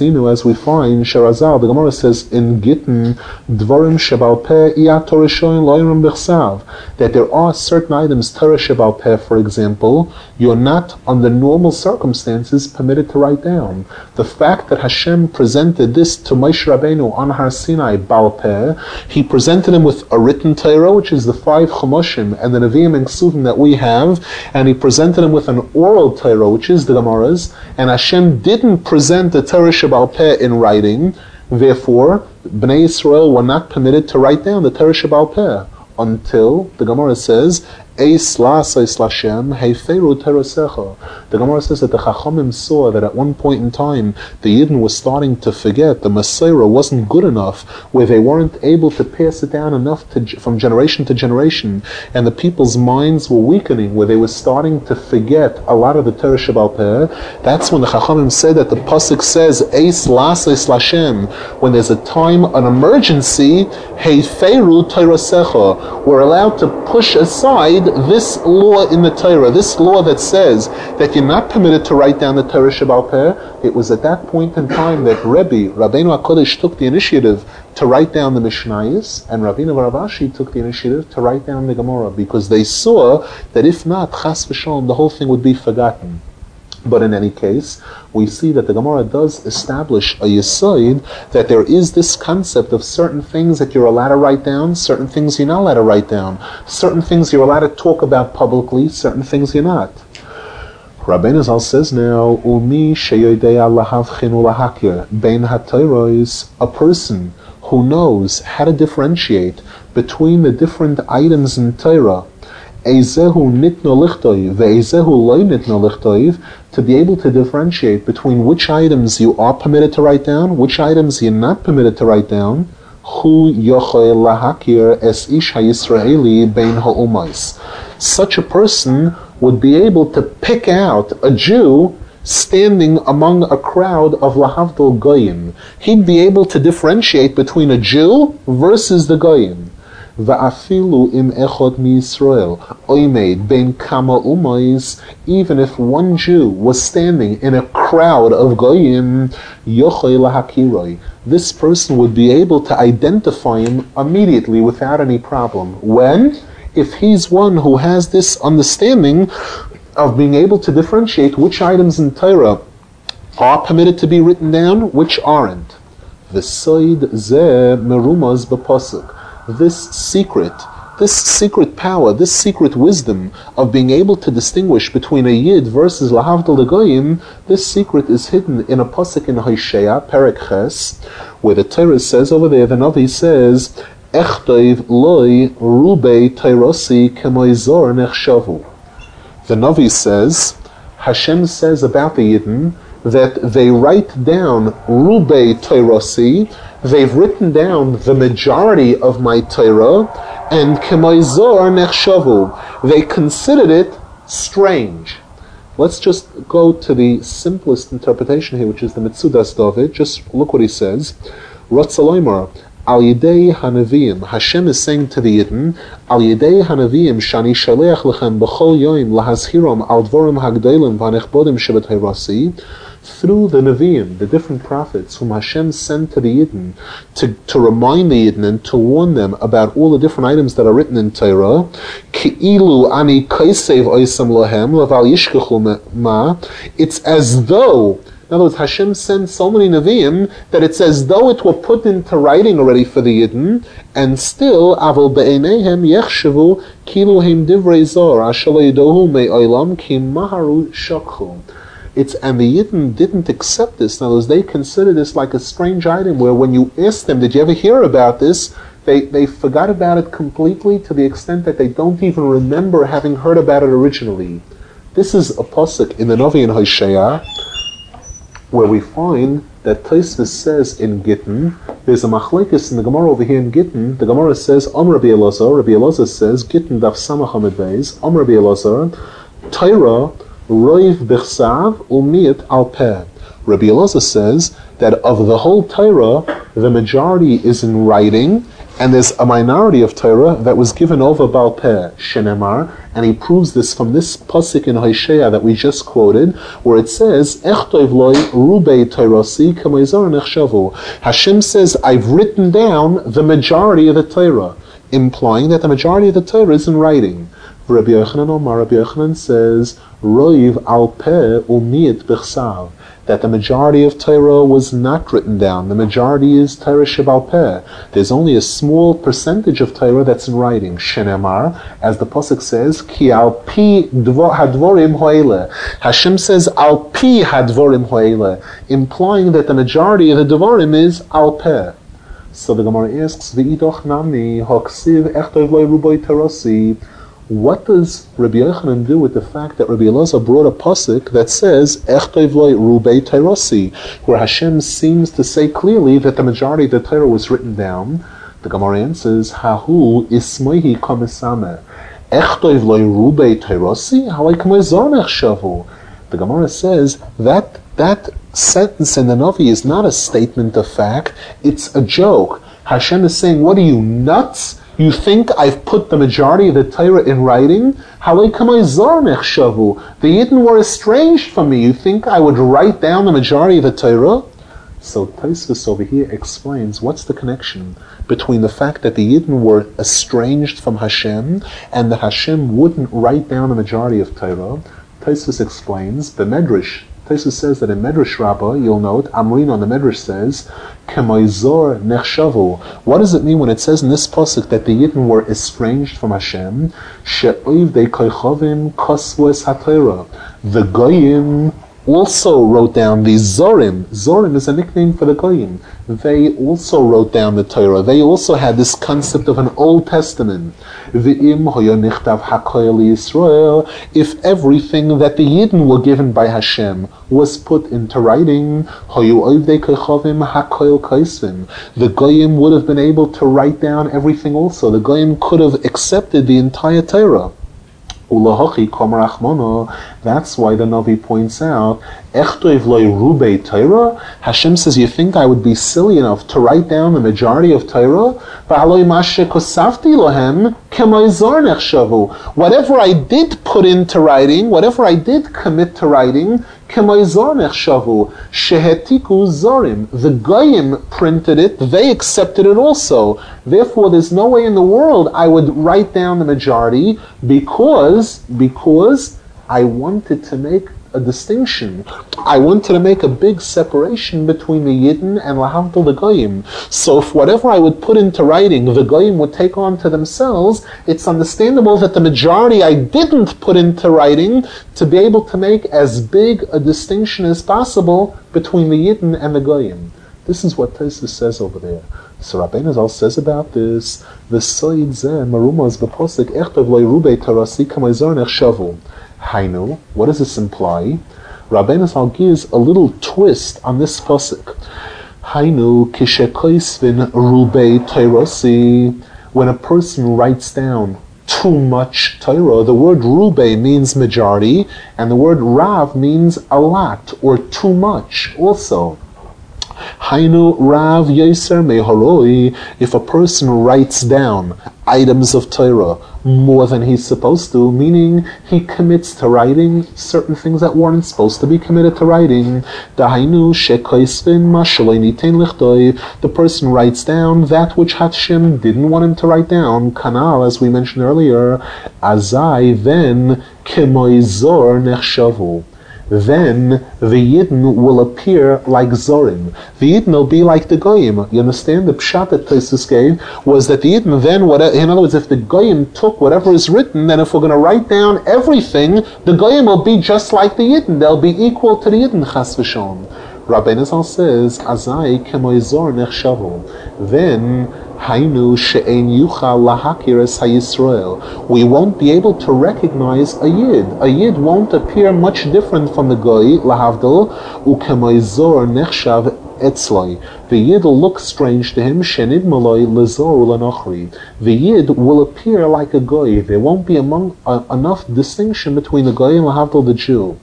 we find, Sherazal, the Gemara says in Gittin, Dvarim Shebal Peh Iyat Torah Shoyin Loirim Bechsav, that there are certain items, Torah Shebal Peh, for example, you're not, under normal circumstances, permitted to write down. The fact that Hashem presented this to Moshe Rabbeinu on Har Sinai, Bal Peh, he presented him with a written Torah, which is the five Chumoshim, and the Nevi'im and Ksuvim that we have, and he presented him with an oral Torah, which is the Gemaras, and Hashem didn't present the Torah Shebal Peh in writing, therefore, Bnei Yisrael were not permitted to write down the Torah Shebal Peh, until, the Gemara says, Eis la'asais Lashem heiferu terosecha. The Gemara says that the Chachamim saw that at one point in time the Yidden was starting to forget the Messiah wasn't good enough, where they weren't able to pass it down enough to, from generation to generation, and the people's minds were weakening, where they were starting to forget a lot of the Torah Shebal Peh. That's when the Chachamim said that the pasuk says Eis la'asais Lashem, when there's a time, an emergency, heiferu terosecha, we're allowed to push aside this law in the Torah, this law that says that you're not permitted to write down the Torah Shebal Peh. It was at that point in time that Rebbe, Rabbeinu HaKodesh, took the initiative to write down the Mishnayos, and Rabbeinu Rav Ashi took the initiative to write down the Gemara, because they saw that if not, Chas v'Shalom, the whole thing would be forgotten. But in any case, we see that the Gemara does establish a yesod, that there is this concept of certain things that you're allowed to write down, certain things you're not allowed to write down, certain things you're allowed to talk about publicly, certain things you're not. Rabbeinu Zal says now, Umi sheyodeya lahavchin ulahakir bein hatoros, a person who knows how to differentiate between the different items in Torah, Eizehu nitno lichtoiv, ve'eizehu loy nitno lichtoiv, to be able to differentiate between which items you are permitted to write down, which items you're not permitted to write down. Hu yochel lahakir es ish ha'yisraeli bein ha'umais. Such a person would be able to pick out a Jew standing among a crowd of lahavdol goyim. He'd be able to differentiate between a Jew versus the goyim. Va'afilu im echot miYisrael oimed bein kama umais, even if one Jew was standing in a crowd of goyim, yochei lahakiroi, this person would be able to identify him immediately without any problem. When? If he's one who has this understanding of being able to differentiate which items in Torah are permitted to be written down, which aren't. V'soid ze merumaz b'pasuk. This secret, this secret power, this secret wisdom of being able to distinguish between a Yid versus Lahavdal Goyim, this secret is hidden in a pasuk in Hosea, Perek Ches, where the Torah says over there, the Navi says, Echtoiv loy rubei teirosi kemoizor nechshavu. The Navi says, Hashem says about the Yidden that they write down rubei teirosi, they've written down the majority of my Torah, and kemoizor nechshavu, they considered it strange. Let's just go to the simplest interpretation here, which is the Mitzudas David. Just look what he says. Ratzaloymar, Al Yidei Hanavim, Hashem is saying to the Yidden, Al Yidei Hanavim, Shani Shaleach Lechem B'chol Yoim Lahazhirom Al Dvorim Hagdeilim V'Anechbodim Shebet Hayrasi, through the Nevi'im, the different prophets whom Hashem sent to the Yidden to, to remind the Yidden and to warn them about all the different items that are written in Torah, Ki'ilu ani kaisev oisam lohem leval yishkechu ma, it's as though, in other words, Hashem sent so many Nevi'im that it's as though it were put into writing already for the Yidden, and still, aval be'eneihem yechshavu kiluhim divrei zor, asher lo yidohu me'olam ki maharu shokhu. It's, and the Yidden didn't accept this. In other words, they consider this like a strange item where when you ask them, did you ever hear about this? They, they forgot about it completely to the extent that they don't even remember having heard about it originally. This is a pasuk in the Navi in Hosea, where we find that Tosfos says in Gittin, there's a machlekes in the Gemara over here in Gittin. The Gemara says, Om Rabbi Elazar, Rabbi Elazar says, Gittin daf samach hamid beis, Om Rabbi Elazar, Torah roiv b'chsav u'miat al peh. Rabbi Elazar says that of the whole Torah, the majority is in writing, and there's a minority of Torah that was given over Baal Peh, Shenemar, and he proves this from this pasuk in Hosea that we just quoted, where it says, Echtoiv loy rubei Torasi k'meizor nechshavu. Hashem says, I've written down the majority of the Torah, implying that the majority of the Torah is in writing. Rabbi Yochanan Omar, Rabbi Yochanan says, Roiv al Peh u'miat b'chsav, that the majority of Torah was not written down. The majority is Torah Shebal Peh. There's only a small percentage of Torah that's in writing. Shenemar, as the pasuk says, Ki al pi hadvorim ho'ele. Hashem says, al pi hadvorim ho'ele, implying that the majority of the Devarim is al Peh. So the Gemara asks, V'idoch namni hoksiv echtoiv loy ruboy terasi. What does Rabbi Yochanan do with the fact that Rabbi Elazar brought a pasuk that says Echtoiv loy rubei Torasi, where Hashem seems to say clearly that the majority of the Torah was written down? The Gemara answers, Hahu ismoihi komisame Echtoiv loy rubei Torasi halei k'mezor nechshavu. The Gemara says that that sentence in the Navi is not a statement of fact; it's a joke. Hashem is saying, "What are you, nuts? You think I've put the majority of the Torah in writing? The Yidden were estranged from me. You think I would write down the majority of the Torah?" So Tosfos over here explains what's the connection between the fact that the Yidden were estranged from Hashem and that Hashem wouldn't write down the majority of Torah. Tosfos explains, the Medrash, Tosfos says that in Medrash Rabbah, you'll note, Amrin on the Medrash says, K'maizor nechshavu. What does it mean when it says in this pasuk that the Yidden were estranged from Hashem? She'oiv de koichavim kosvu es haTorah. The Goyim also wrote down the Zorim. Zorim is a nickname for the Goyim. They also wrote down the Torah. They also had this concept of an Old Testament. V'im hoya nichtav hakoil Yisrael. If everything that the Yidden were given by Hashem was put into writing, hoyu oivdei kechavim hakoil kaisvim. The Goyim would have been able to write down everything also. The Goyim could have accepted the entire Torah. That's why the Navi points out, Hashem says, you think I would be silly enough to write down the majority of Torah? Whatever I did put into writing, whatever I did commit to writing, the Goyim printed it, they accepted it also. Therefore, there's no way in the world I would write down the majority because, because I wanted to make a distinction. I wanted to make a big separation between the Yidden and Lahavdil the Goyim. So if whatever I would put into writing, the Goyim would take on to themselves, it's understandable that the majority I didn't put into writing to be able to make as big a distinction as possible between the Yidden and the Goyim. This is what Tosfos says over there. So Rabbeinu Zal says about this, the Soid Zeh Marumaz B'Posik Echtav Loi Rubei Tarasi Kamaizor Nechshavu. Hainu, what does this imply? Rabbeinu Zal gives a little twist on this pasuk. Hainu kishekoisvin rubei Torasi. When a person writes down too much Torah, the word rubei means majority, and the word rav means a lot or too much also. Hainu Rav Yoser Meharoi, if a person writes down items of Torah more than he's supposed to, meaning he commits to writing certain things that weren't supposed to be committed to writing. Dahainu shekoisvin mashaloi nitein lichtoi, the person writes down that which Hashem didn't want him to write down. Kanal, as we mentioned earlier, azai then kemoizor nechshavu. Then the Yidden will appear like Zorim. The Yidden will be like the Goyim. You understand? The pshat that Tosfos gave was that the Yidden then, whatever, in other words, if the Goyim took whatever is written, then if we're going to write down everything, the Goyim will be just like the Yidden. They'll be equal to the Yidden, chas v'shon. Rabbeinu Zal says, Azai kemoizor nechshavu. Then, Hainu she'ein yuchal lahakir es hayisrael. We won't be able to recognize a Yid. A Yid won't appear much different from the Goy, lahavdil, ukemoizor nechshav etzloi. The Yid will look strange to him, shenid maloi lezor ulanochri. The Yid will appear like a Goy. There won't be among, uh, enough distinction between the Goy and lahavdil, the Jew.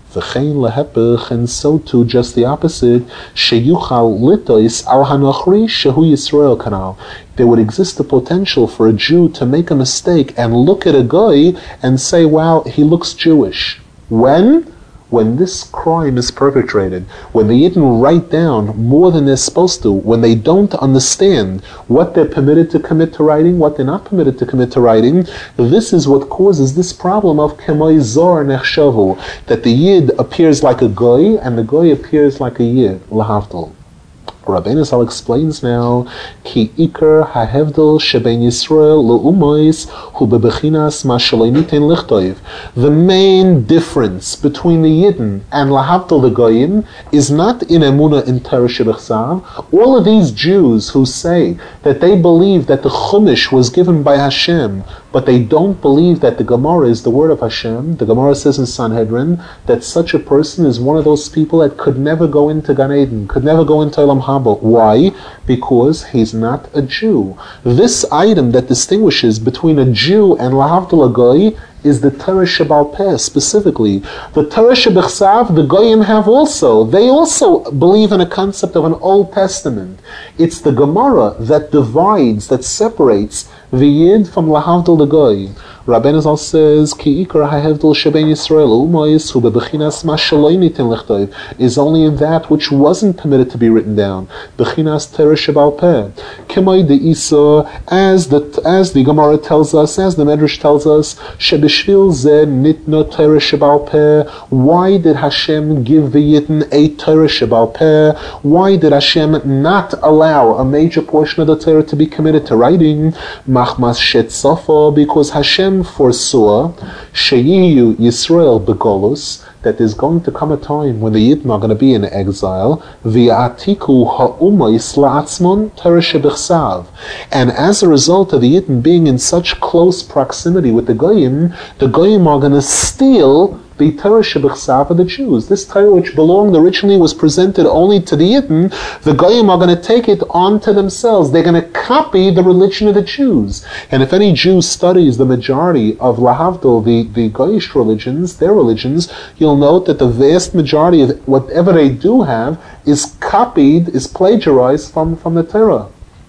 And so too, just the opposite. Sheyuchal litois al hanochri shehu Yisrael kanal. There would exist the potential for a Jew to make a mistake and look at a Goy and say, wow, he looks Jewish. When? When this crime is perpetrated, when the Yidden write down more than they're supposed to, when they don't understand what they're permitted to commit to writing, what they're not permitted to commit to writing, this is what causes this problem of kemoi zor nechshavu, that the Yid appears like a Goy and the Goy appears like a Yid, lahavdil. Rabbeinu Zal explains now, Ki ikar hahevdel sheben Yisrael le'umois hu bebechinas ma shaloi nitein lichtoiv. The main difference between the Yidden and lahavdil the Goyim is not in emunah in Torah shebechsav. All of these Jews who say that they believe that the Chumash was given by Hashem, but they don't believe that the Gemara is the word of Hashem. The Gemara says in Sanhedrin that such a person is one of those people that could never go into Gan Eden, could never go into Olam Haba. Why? Because he's not a Jew. This item that distinguishes between a Jew and lahavdil a Goy is the Torah Shebal Peh specifically. The Torah Shebechsav, the Goyim have also. They also believe in a concept of an Old Testament. It's the Gemara that divides, that separates the Yid from lahavdil the Goy. Rabbeinu Zal says, Ki ikar hahevdel sheben Yisrael u'mois hu bebechinas ma shaloi nitein lichtoiv, is only in that which wasn't permitted to be written down. Bechinas Torah Shebal Peh. Kemoi de Isa, as the as the Gemara tells us, as the Medrash tells us, shebishvil ze nitno Torah Shebal Peh. Why did Hashem give the Yidden a Torah Shebal Peh? Why did Hashem not allow a major portion of the Torah to be committed to writing? Machmas shetzafa, because Hashem foresaw sheyiyu Yisrael begolus, that there's going to come a time when the Yidden are going to be in exile, v'atiku ha'umais la'atzmon Torah shebechsav, and as a result of the Yidden being in such close proximity with the Goyim, the Goyim are going to steal the Torah shebechsav of the Jews. This Torah which belonged originally was presented only to the Yidden. The Goyim are going to take it onto themselves. They're going to copy the religion of the Jews. And if any Jew studies the majority of lahavdil, the, the Goyish religions, their religions, you'll note that the vast majority of whatever they do have is copied, is plagiarized from, from the Torah.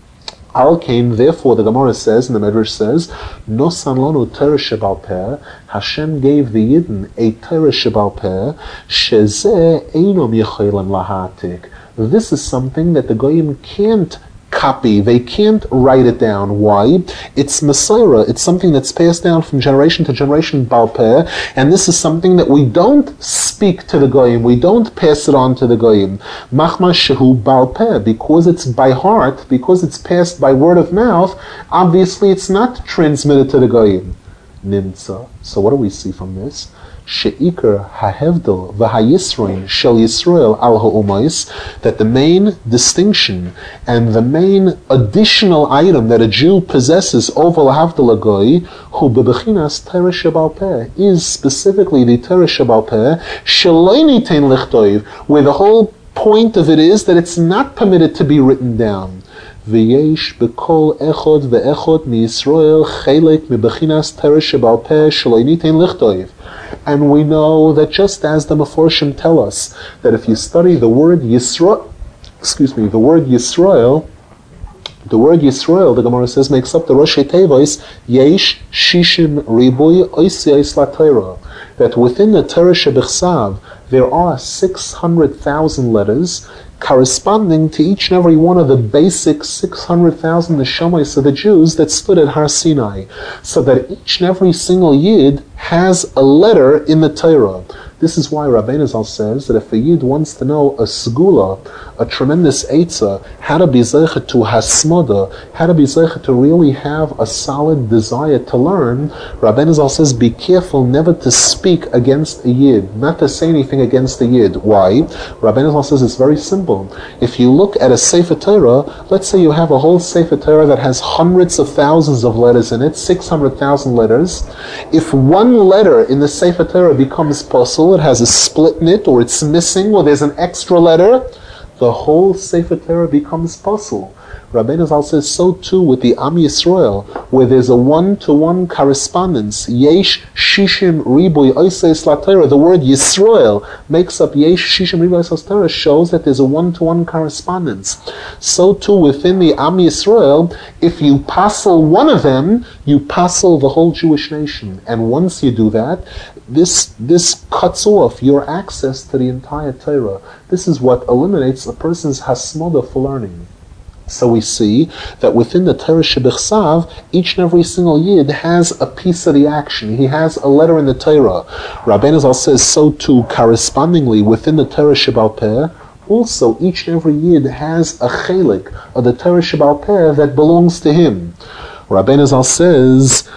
Al Kain, therefore, the Gemara says, and the Medrash says, Nosan lanu Torah Shebal Peh, Hashem gave the Yidden a Torah Shebal Peh, Shezeh einom yecholim lahatik. This is something that the Goyim can't copy, they can't write it down. Why? It's Messiah. It's something that's passed down from generation to generation, Bal Peh, and this is something that we don't speak to the Goyim, we don't pass it on to the Goyim. Machma shehu Bal Peh, because it's by heart, because it's passed by word of mouth, obviously it's not transmitted to the Goyim. Nimtza. So what do we see from this? Sheikar hahevdel v'hayisroin shel Yisrael al ha'umais, that the main distinction and the main additional item that a Jew possesses over lahavdel a goy, hu bebechinas Torah Shebal Peh, is specifically the Torah Shebal Peh sheloi nitein lichtoiv, where the whole point of it is that it's not permitted to be written down. V'yesh b'kol echod ve'echod miYisrael chelek mibechinas Torah Shebal Peh sheloi nitein lichtoiv. And we know that just as the Meforshim tell us that if you study the word Yisra, excuse me, the word Yisrael, the word Yisrael, the Gemara says, makes up the Rosh Tevos Yesh Shishim Ribui Oisiyos LaTorah. That within the Torah Shebechsav there are six hundred thousand letters corresponding to each and every one of the basic six hundred thousand neshamas of the Jews that stood at Har Sinai. So that each and every single Yid has a letter in the Torah. This is why Rabbeinu Zal says that if a Yid wants to know a segula, a tremendous eitzah, how to be zeichet to hasmoda, how to be zeichet to really have a solid desire to learn, Rabbeinu Zal says, be careful never to speak against a Yid, not to say anything against a Yid. Why? Rabbeinu Zal says it's very simple. If you look at a Sefer Torah, let's say you have a whole Sefer Torah that has hundreds of thousands of letters in it, six hundred thousand letters. If one letter in the Sefer Torah becomes possible, it has a split in it, or it's missing, or there's an extra letter, the whole Sefer Torah becomes possible. Rabbeinu Zal says so too with the Am Yisrael, where there's a one-to-one correspondence. Yesh Shishim Ribui Oisiyos LaTorah. The word Yisrael makes up Yesh Shishim Ribui Oisiyos LaTorah, shows that there's a one-to-one correspondence. So too within the Am Yisrael, if you passel one of them, you passel the whole Jewish nation. And once you do that, this this cuts off your access to the entire Torah. This is what eliminates a person's hasmoda for learning. So we see that within the Torah Shebechsav, each and every single Yid has a piece of the action. He has a letter in the Torah. Rabbeinu Zal says so too, correspondingly within the Torah Shebal Peh, also each and every Yid has a chelik of the Torah Shebal Peh that belongs to him. Rabbeinu Zal says,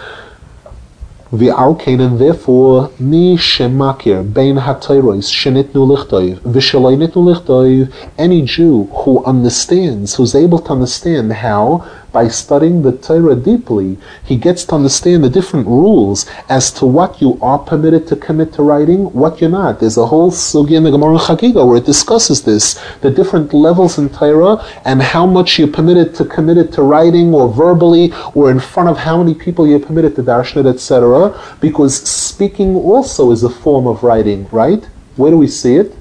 V'alkein, and therefore, mi shemakir bein ha'toros shenitnu lichtoiv v'sheloi nitnu lichtoiv. Any Jew who understands, who's able to understand how, by studying the Torah deeply, he gets to understand the different rules as to what you are permitted to commit to writing, what you're not. There's a whole sugya in the Gemara Chagiga where it discusses this, the different levels in Torah and how much you're permitted to commit it to writing or verbally, or in front of how many people you're permitted to darshan it, et cetera. Because speaking also is a form of writing, right? Where do we see it?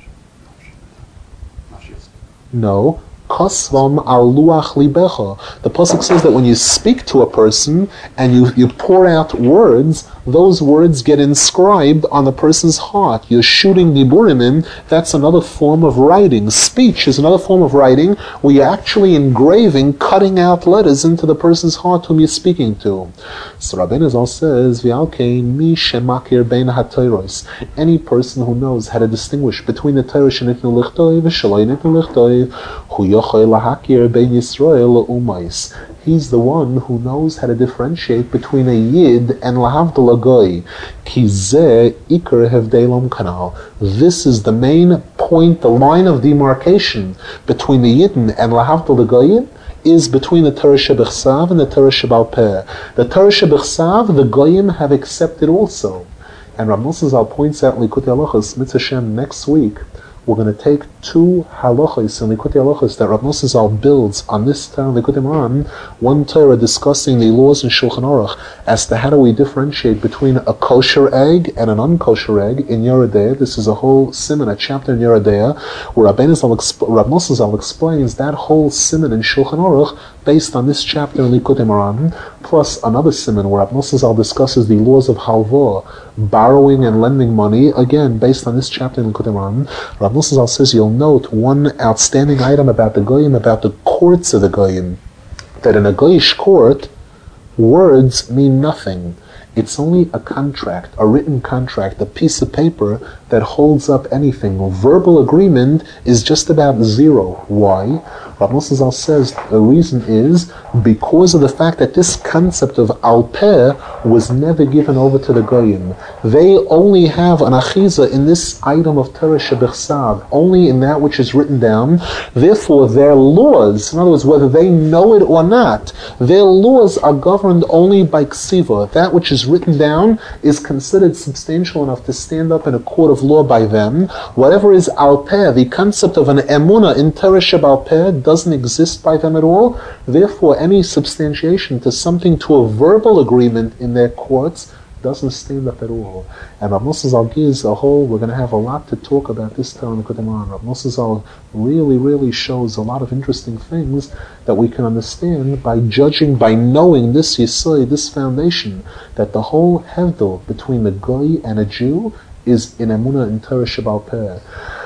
No. Kosvam al luach libecha. The pasuk says that when you speak to a person and you, you pour out words, those words get inscribed on the person's heart. You're shooting diburim in. That's another form of writing. Speech is another form of writing where you're actually engraving, cutting out letters into the person's heart whom you're speaking to. So Rabbeinu Zal says, V'alkein mi shemakir bein ha'toros. Any person who knows how to distinguish between the Torah shenitnu lichtoiv v'sheloi nitnu lichtoiv, hu yochei lahakir bein Yisrael u'mais. He's the one who knows how to differentiate between a Yid and lahavdil a goy. Ki zeh ikar hevdei lam kanal. This is the main point, the line of demarcation between the Yidden and lahavdil a goyim is between the Torah Shebechsav and the Torah Shebal Peh. The Torah Shebechsav, the goyim have accepted also. And Rav Nosson Zal points out in Likutei Halachos, Mitzvah Shem, next week, we're going to take two halachos in Likutei Halachos that Rav Nosson Zal builds on this Torah Likutei Moharan, one Torah discussing the laws in Shulchan Aruch as to how do we differentiate between a kosher egg and an unkosher egg in Yoreh De'ah. This is a whole siman, a chapter in Yoreh De'ah, where Rabbeinu Zal, exp- Rav Nosson Zal explains that whole siman in Shulchan Aruch based on this chapter in Likutei Moharan, plus another siman where Rav Nosson Zal discusses the laws of halva, borrowing and lending money, again based on this chapter in Likutei Moharan. Rav Nosson Zal says you'll note one outstanding item about the goyim, about the courts of the goyim, that in a goyish court, words mean nothing. It's only a contract, a written contract, a piece of paper that holds up anything. Verbal agreement is just about zero. Why? Rav Nosson Zal says the reason is because of the fact that this concept of al peh was never given over to the goyim. They only have an achiza in this item of Torah Shebechsav, only in that which is written down. Therefore, their laws, in other words, whether they know it or not, their laws are governed only by ksiva. That which is written down is considered substantial enough to stand up in a court of law by them. Whatever is al peh, the concept of an emunah in Torah Shebal Peh, doesn't exist by them at all. Therefore, any substantiation to something, to a verbal agreement in their courts, doesn't stand up at all. And Rav Nosson Zal gives a whole, we're going to have a lot to talk about this Torah in Likutei Moharan. Rav Nosson Zal really, really shows a lot of interesting things that we can understand by judging, by knowing this Yesod, this foundation, that the whole Hevdel between the Goy and a Jew is in Emunah and Torah Sheba'al Peh.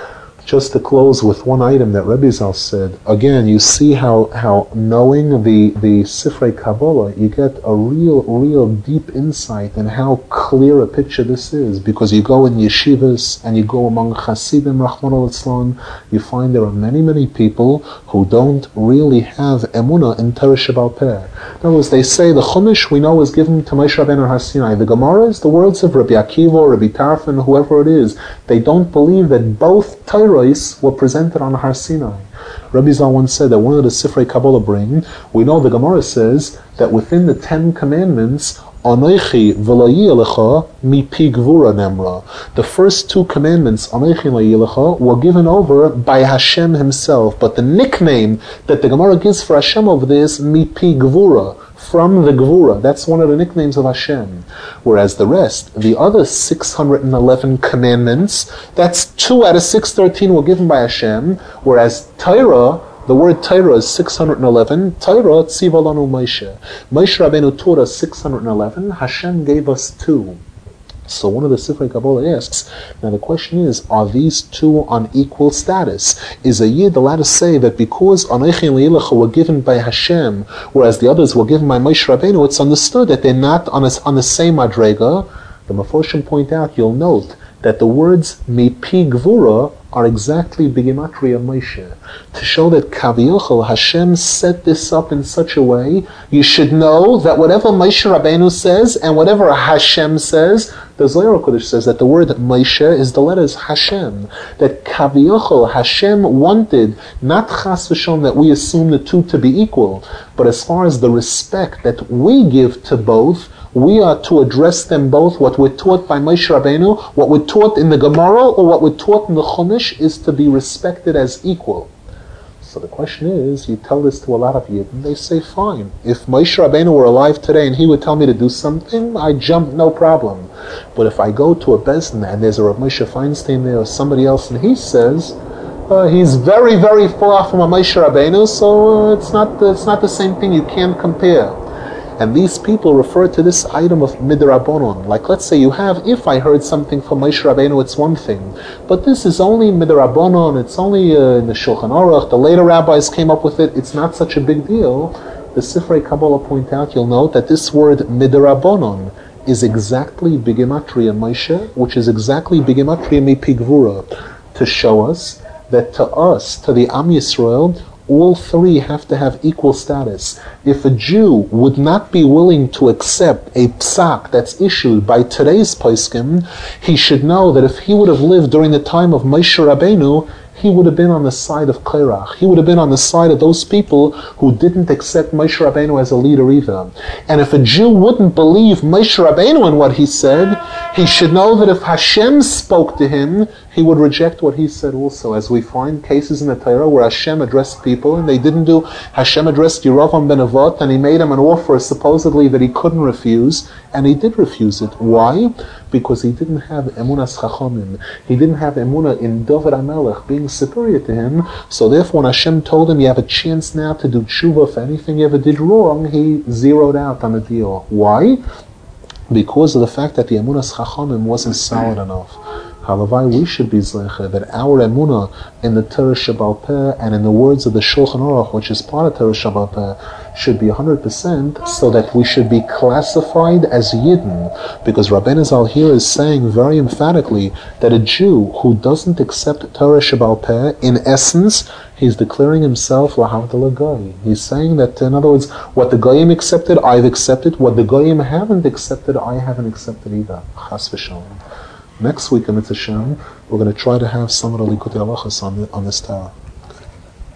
Just to close with one item that Rebbe Zal said, again, you see how, how knowing the, the Sifrei Kabbalah, you get a real, real deep insight in how clear a picture this is, because you go in yeshivas and you go among Hasidim, Rahman al-Islam, you find there are many, many people who don't really have Emunah in Torah Sheba'al Peh. In other words, they say the Chumash we know was given to Moshe Rabbeinu Har Sinai. The Gemara is the words of Rabbi Akiva, Rabbi Tarfon, whoever it is. They don't believe that both Torahs were presented on Har Sinai. Rabbi Zal once said that one of the Sifrei Kabbalah bring, we know the Gemara says that within the Ten Commandments, Anoichi v'lo mi pi gvura nemra. The first two commandments, Anoichi v'lo were given over by Hashem himself, but the nickname that the Gemara gives for Hashem over there is mi pi gvura, from the Gvura. That's one of the nicknames of Hashem. Whereas the rest, the other six hundred eleven commandments, that's two out of six hundred thirteen were given by Hashem, whereas Torah, the word Torah is six hundred eleven. Torah, tziva lanu Moshe. Moshe Rabbeinu taught us six hundred eleven. Hashem gave us two. So one of the Sifrei Kabbalah asks, now the question is, are these two on equal status? Is a Yid allowed to say that because Anochi and Le'ilecha were given by Hashem, whereas the others were given by Moshe Rabbeinu, it's understood that they're not on, a, on the same Madrega? The Meforshim point out, you'll note, that the words Mi Pi Gvura are exactly B'Gematria Moshe. To show that Kaviyachal, Hashem set this up in such a way, you should know that whatever Moshe Rabbeinu says and whatever Hashem says, the Zohar Kodesh says that the word Moshe is the letters Hashem. That Kaviyachal, Hashem wanted, not Chas v'Shalom that we assume the two to be equal, but as far as the respect that we give to both, we are to address them both. What we're taught by Moshe Rabbeinu, what we're taught in the Gemara, or what we're taught in the Chumash is to be respected as equal. So the question is, you tell this to a lot of Yidden, and they say, fine. If Moshe Rabbeinu were alive today and he would tell me to do something, I jump, no problem. But if I go to a Bezdin and there's a Rav Moshe Feinstein there or somebody else and he says, uh, he's very, very far from a Moshe Rabbeinu, so uh, it's not the, it's not the same thing, you can't compare. And these people refer to this item of midrabanon. Like, let's say you have, if I heard something from Moshe Rabbeinu, it's one thing. But this is only midrabanon, it's only uh, in the Shulchan Aruch, the later rabbis came up with it, it's not such a big deal. The Sifrei Kabbalah point out, you'll note that this word midrabanon is exactly B'Gematria Moshe, which is exactly B'Gematria Mi Pi Gvura, to show us that to us, to the Am Yisrael, all three have to have equal status. If a Jew would not be willing to accept a psak that's issued by today's poskim, he should know that if he would have lived during the time of Moshe Rabbeinu, he would have been on the side of Korach. He would have been on the side of those people who didn't accept Moshe Rabbeinu as a leader either. And if a Jew wouldn't believe Moshe Rabbeinu in what he said, he should know that if Hashem spoke to him, he would reject what he said also. As we find cases in the Torah where Hashem addressed people and they didn't do, Hashem addressed Yeravam ben Nevat and he made him an offer supposedly that he couldn't refuse, and he did refuse it. Why? Because he didn't have Emunas Chachamim. He didn't have Emunah in David HaMelech being superior to him. So therefore when Hashem told him you have a chance now to do tshuva for anything you ever did wrong, he zeroed out on the deal. Why? Because of the fact that the Emunas Chachamim wasn't solid enough. Halavai, we should be zecher that our emunah in the Torah Sheba'al Peh and in the words of the Shulchan Aruch, which is part of Torah Sheba'al Peh, should be one hundred percent, so that we should be classified as Yidden. Because Rabbeinu Zal here is saying very emphatically that a Jew who doesn't accept Torah Sheba'al Peh, in essence, he's declaring himself Lahavdil Goy. He's saying that, in other words, what the Goyim accepted, I've accepted. What the Goyim haven't accepted, I haven't accepted either. Chas v'shalom. Next week in Mitzvah Shem, we're going to try to have some of the Likutei Halachos on, on this Torah.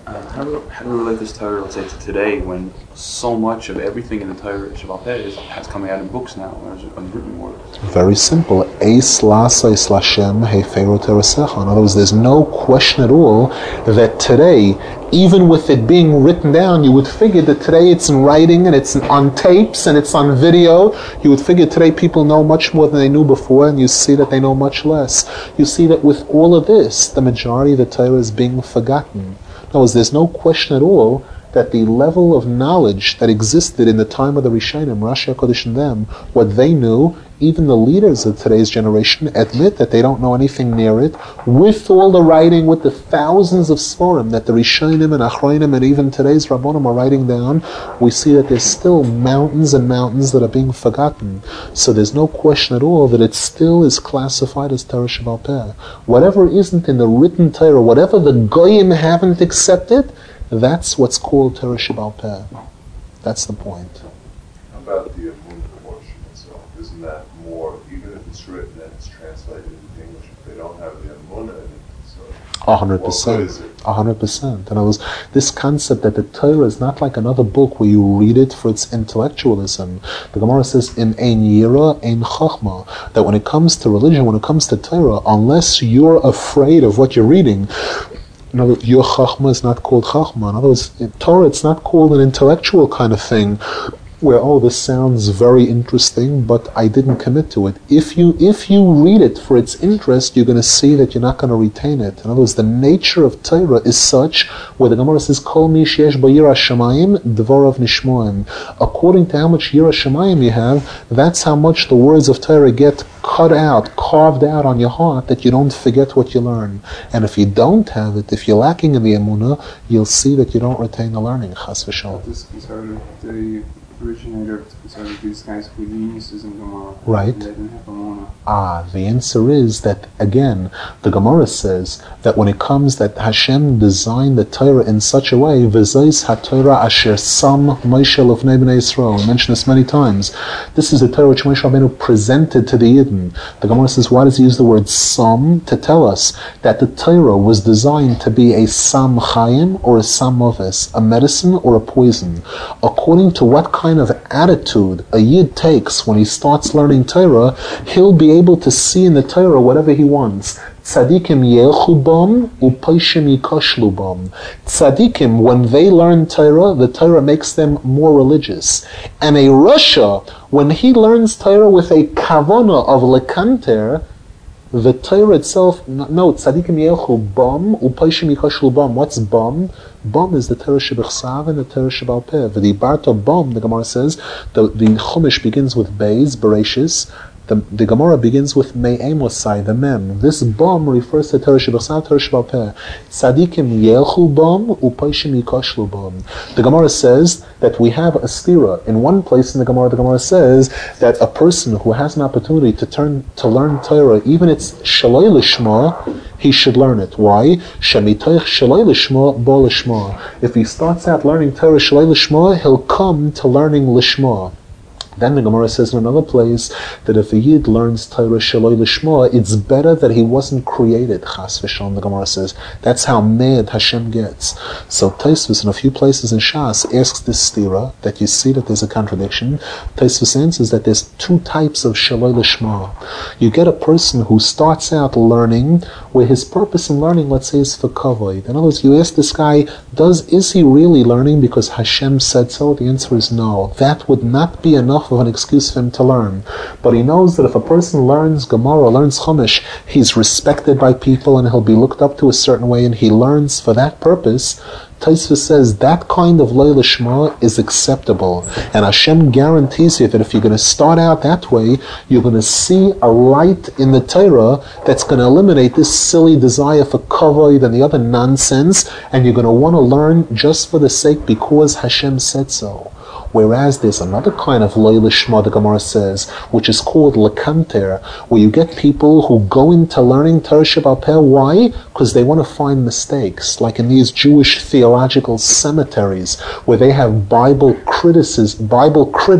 Uh, how, do we, how do we relate this Torah, let's say, to today, when so much of everything in the Torah Shabbat Peh is has coming out in books now, or is it unwritten words? Very simple. Eis lasais lashem hefero terasecha. In other words, there's no question at all that today, even with it being written down, you would figure that today it's in writing and it's on tapes and it's on video. You would figure today people know much more than they knew before, and you see that they know much less. You see that with all of this, the majority of the Torah is being forgotten. In other words, there's no question at all that the level of knowledge that existed in the time of the Rishonim, Rashi HaKodesh and them, what they knew, even the leaders of today's generation admit that they don't know anything near it. With all the writing, with the thousands of Sforim that the Rishonim and Achronim and even today's Rabbonim are writing down, we see that there's still mountains and mountains that are being forgotten. So there's no question at all that it still is classified as Torah Shabbat Peh. Whatever isn't in the written Torah, whatever the Goyim haven't accepted, that's what's called Torah Shabbat Peh. That's the point. How about the Amun portion itself? Isn't that more, even if it's written and it's translated into English, if they don't have the Amun in it, so A hundred percent. A hundred percent. And it was this concept that the Torah is not like another book where you read it for its intellectualism. The Gemara says, in ein yira, ein chachma, that when it comes to religion, when it comes to Torah, unless you're afraid of what you're reading, in other words, your chachma is not called chachma. In other words, in Torah, it's not called an intellectual kind of thing, where, oh, this sounds very interesting, but I didn't commit to it. If you if you read it for its interest, you're going to see that you're not going to retain it. In other words, the nature of Torah is such, where the Gemara says, Kol mi sheyesh bo yira shamayim, dvarav nishmoim. According to how much yira shamayim you have, that's how much the words of Torah get cut out, carved out on your heart, that you don't forget what you learn. And if you don't have it, if you're lacking in the emunah, you'll see that you don't retain the learning. Chas v'shalom. This conservative, the originator of the conservative, these guys who use is in Gemara. Right. They didn't have Amona. Ah, the answer is that, again, the Gemara says that when it comes that Hashem designed the Torah in such a way, V'zais HaTorah asher sam Moshe l'fnei b'nei Yisrael. We mentioned this many times. This is the Torah which Moshe Rabbeinu presented to the Yidden. The Gemara says, why does he use the word sam? To tell us that the Torah was designed to be a sam chayim or a sam moves, a medicine or a poison. According to what kind of attitude a Yid takes when he starts learning Torah, he'll be able to see in the Torah whatever he wants. Tzadikim yelchu bam, upaishim yikashlu bam. Tzadikim, when they learn Torah, the Torah makes them more religious. And a Rasha, when he learns Torah with a kavana of lekanter, the Torah itself, no, tzadikim yelchu bam, upaishim yikashlu bam. What's bam? Bam is the Torah Shebechsav and the Torah Shebal Peh. The Barta Bam, the Gemara says, the, the Chumash begins with Beis, Bereshis. The, the Gemara begins with Mei Amosai, the Mem. This Bam refers to Torah Shebechsav, Torah Shebal Peh. Tzadikim yelchu bam, upaishim yikashlu bam. The Gemara says that we have a stira. In one place in the Gemara, the Gemara says that a person who has an opportunity to turn to learn Torah, even it's shaloi lishma, he should learn it. Why? Shemitoich shaloi lishma, bo lishma. If he starts out learning Torah shaloi lishma, he'll come to learning lishma. Then the Gemara says in another place that if a Yid learns Torah Shaloi Lishma, it's better that he wasn't created. Chas v'shalom, the Gemara says. That's how mad Hashem gets. So Tosfos in a few places in Shas asks this stira, that you see that there's a contradiction. Tosfos answers that there's two types of Shaloi Lishma. You get a person who starts out learning, where his purpose in learning, let's say, is for kavod. In other words, you ask this guy, does is he really learning because Hashem said so? The answer is no. That would not be enough of an excuse for him to learn. But he knows that if a person learns Gemara, learns Chumash, he's respected by people and he'll be looked up to a certain way, and he learns for that purpose. Tosfos says that kind of Leil Shema is acceptable. And Hashem guarantees you that if you're going to start out that way, you're going to see a light in the Torah that's going to eliminate this silly desire for kavod and the other nonsense, and you're going to want to learn just for the sake because Hashem said so. Whereas there's another kind of Leil Shema, the Gemara says, which is called Lekanter, where you get people who go into learning Torah Shebal Peh. Why? Because they want to find mistakes, like in these Jewish theological cemeteries, where they have Bible criticism, Bible critic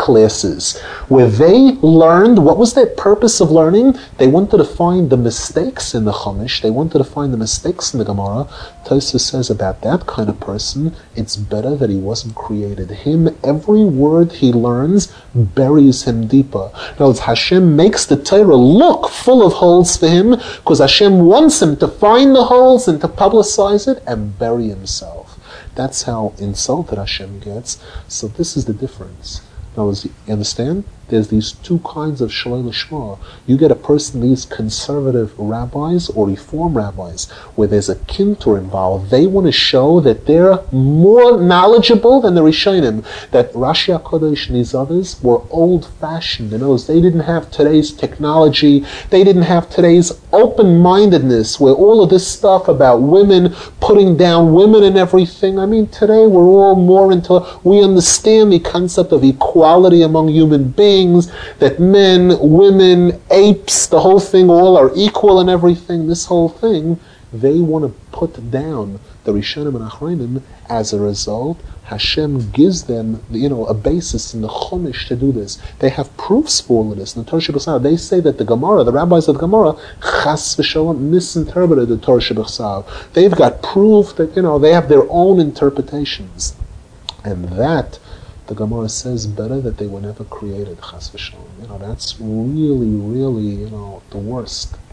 classes where they learned, what was their purpose of learning? They wanted to find the mistakes in the Chumash, they wanted to find the mistakes in the Gemara. Tosfos says about that kind of person, it's better that he wasn't created. Him, every word he learns buries him deeper. Now, Hashem makes the Torah look full of holes for him because Hashem wants him to find the holes and to publicize it and bury himself. That's how insulted Hashem gets. So this is the difference. Now, you understand? There's these two kinds of Shalei Lishma. You get a person, these conservative rabbis or reform rabbis, where there's a kintur involved. They want to show that they're more knowledgeable than the Rishonim, that Rashi HaKodesh and these others were old-fashioned. In other words, they didn't have today's technology. They didn't have today's open-mindedness, where all of this stuff about women, putting down women and everything. I mean, today we're all more into, we understand the concept of equality among human beings, that men, women, apes, the whole thing, all are equal and everything, this whole thing, they want to put down the Rishonim and Achronim. As a result, Hashem gives them, you know, a basis in the Chumash to do this. They have proofs for all of this. In the Torah Shebechsav, they say that the Gemara, the rabbis of the Gemara, chas v'shalom, misinterpreted the Torah Shebechsav. They've got proof that, you know, they have their own interpretations. And that, the Gemara says, better that they were never created, chas v'shalom. You know, that's really, really, you know, the worst.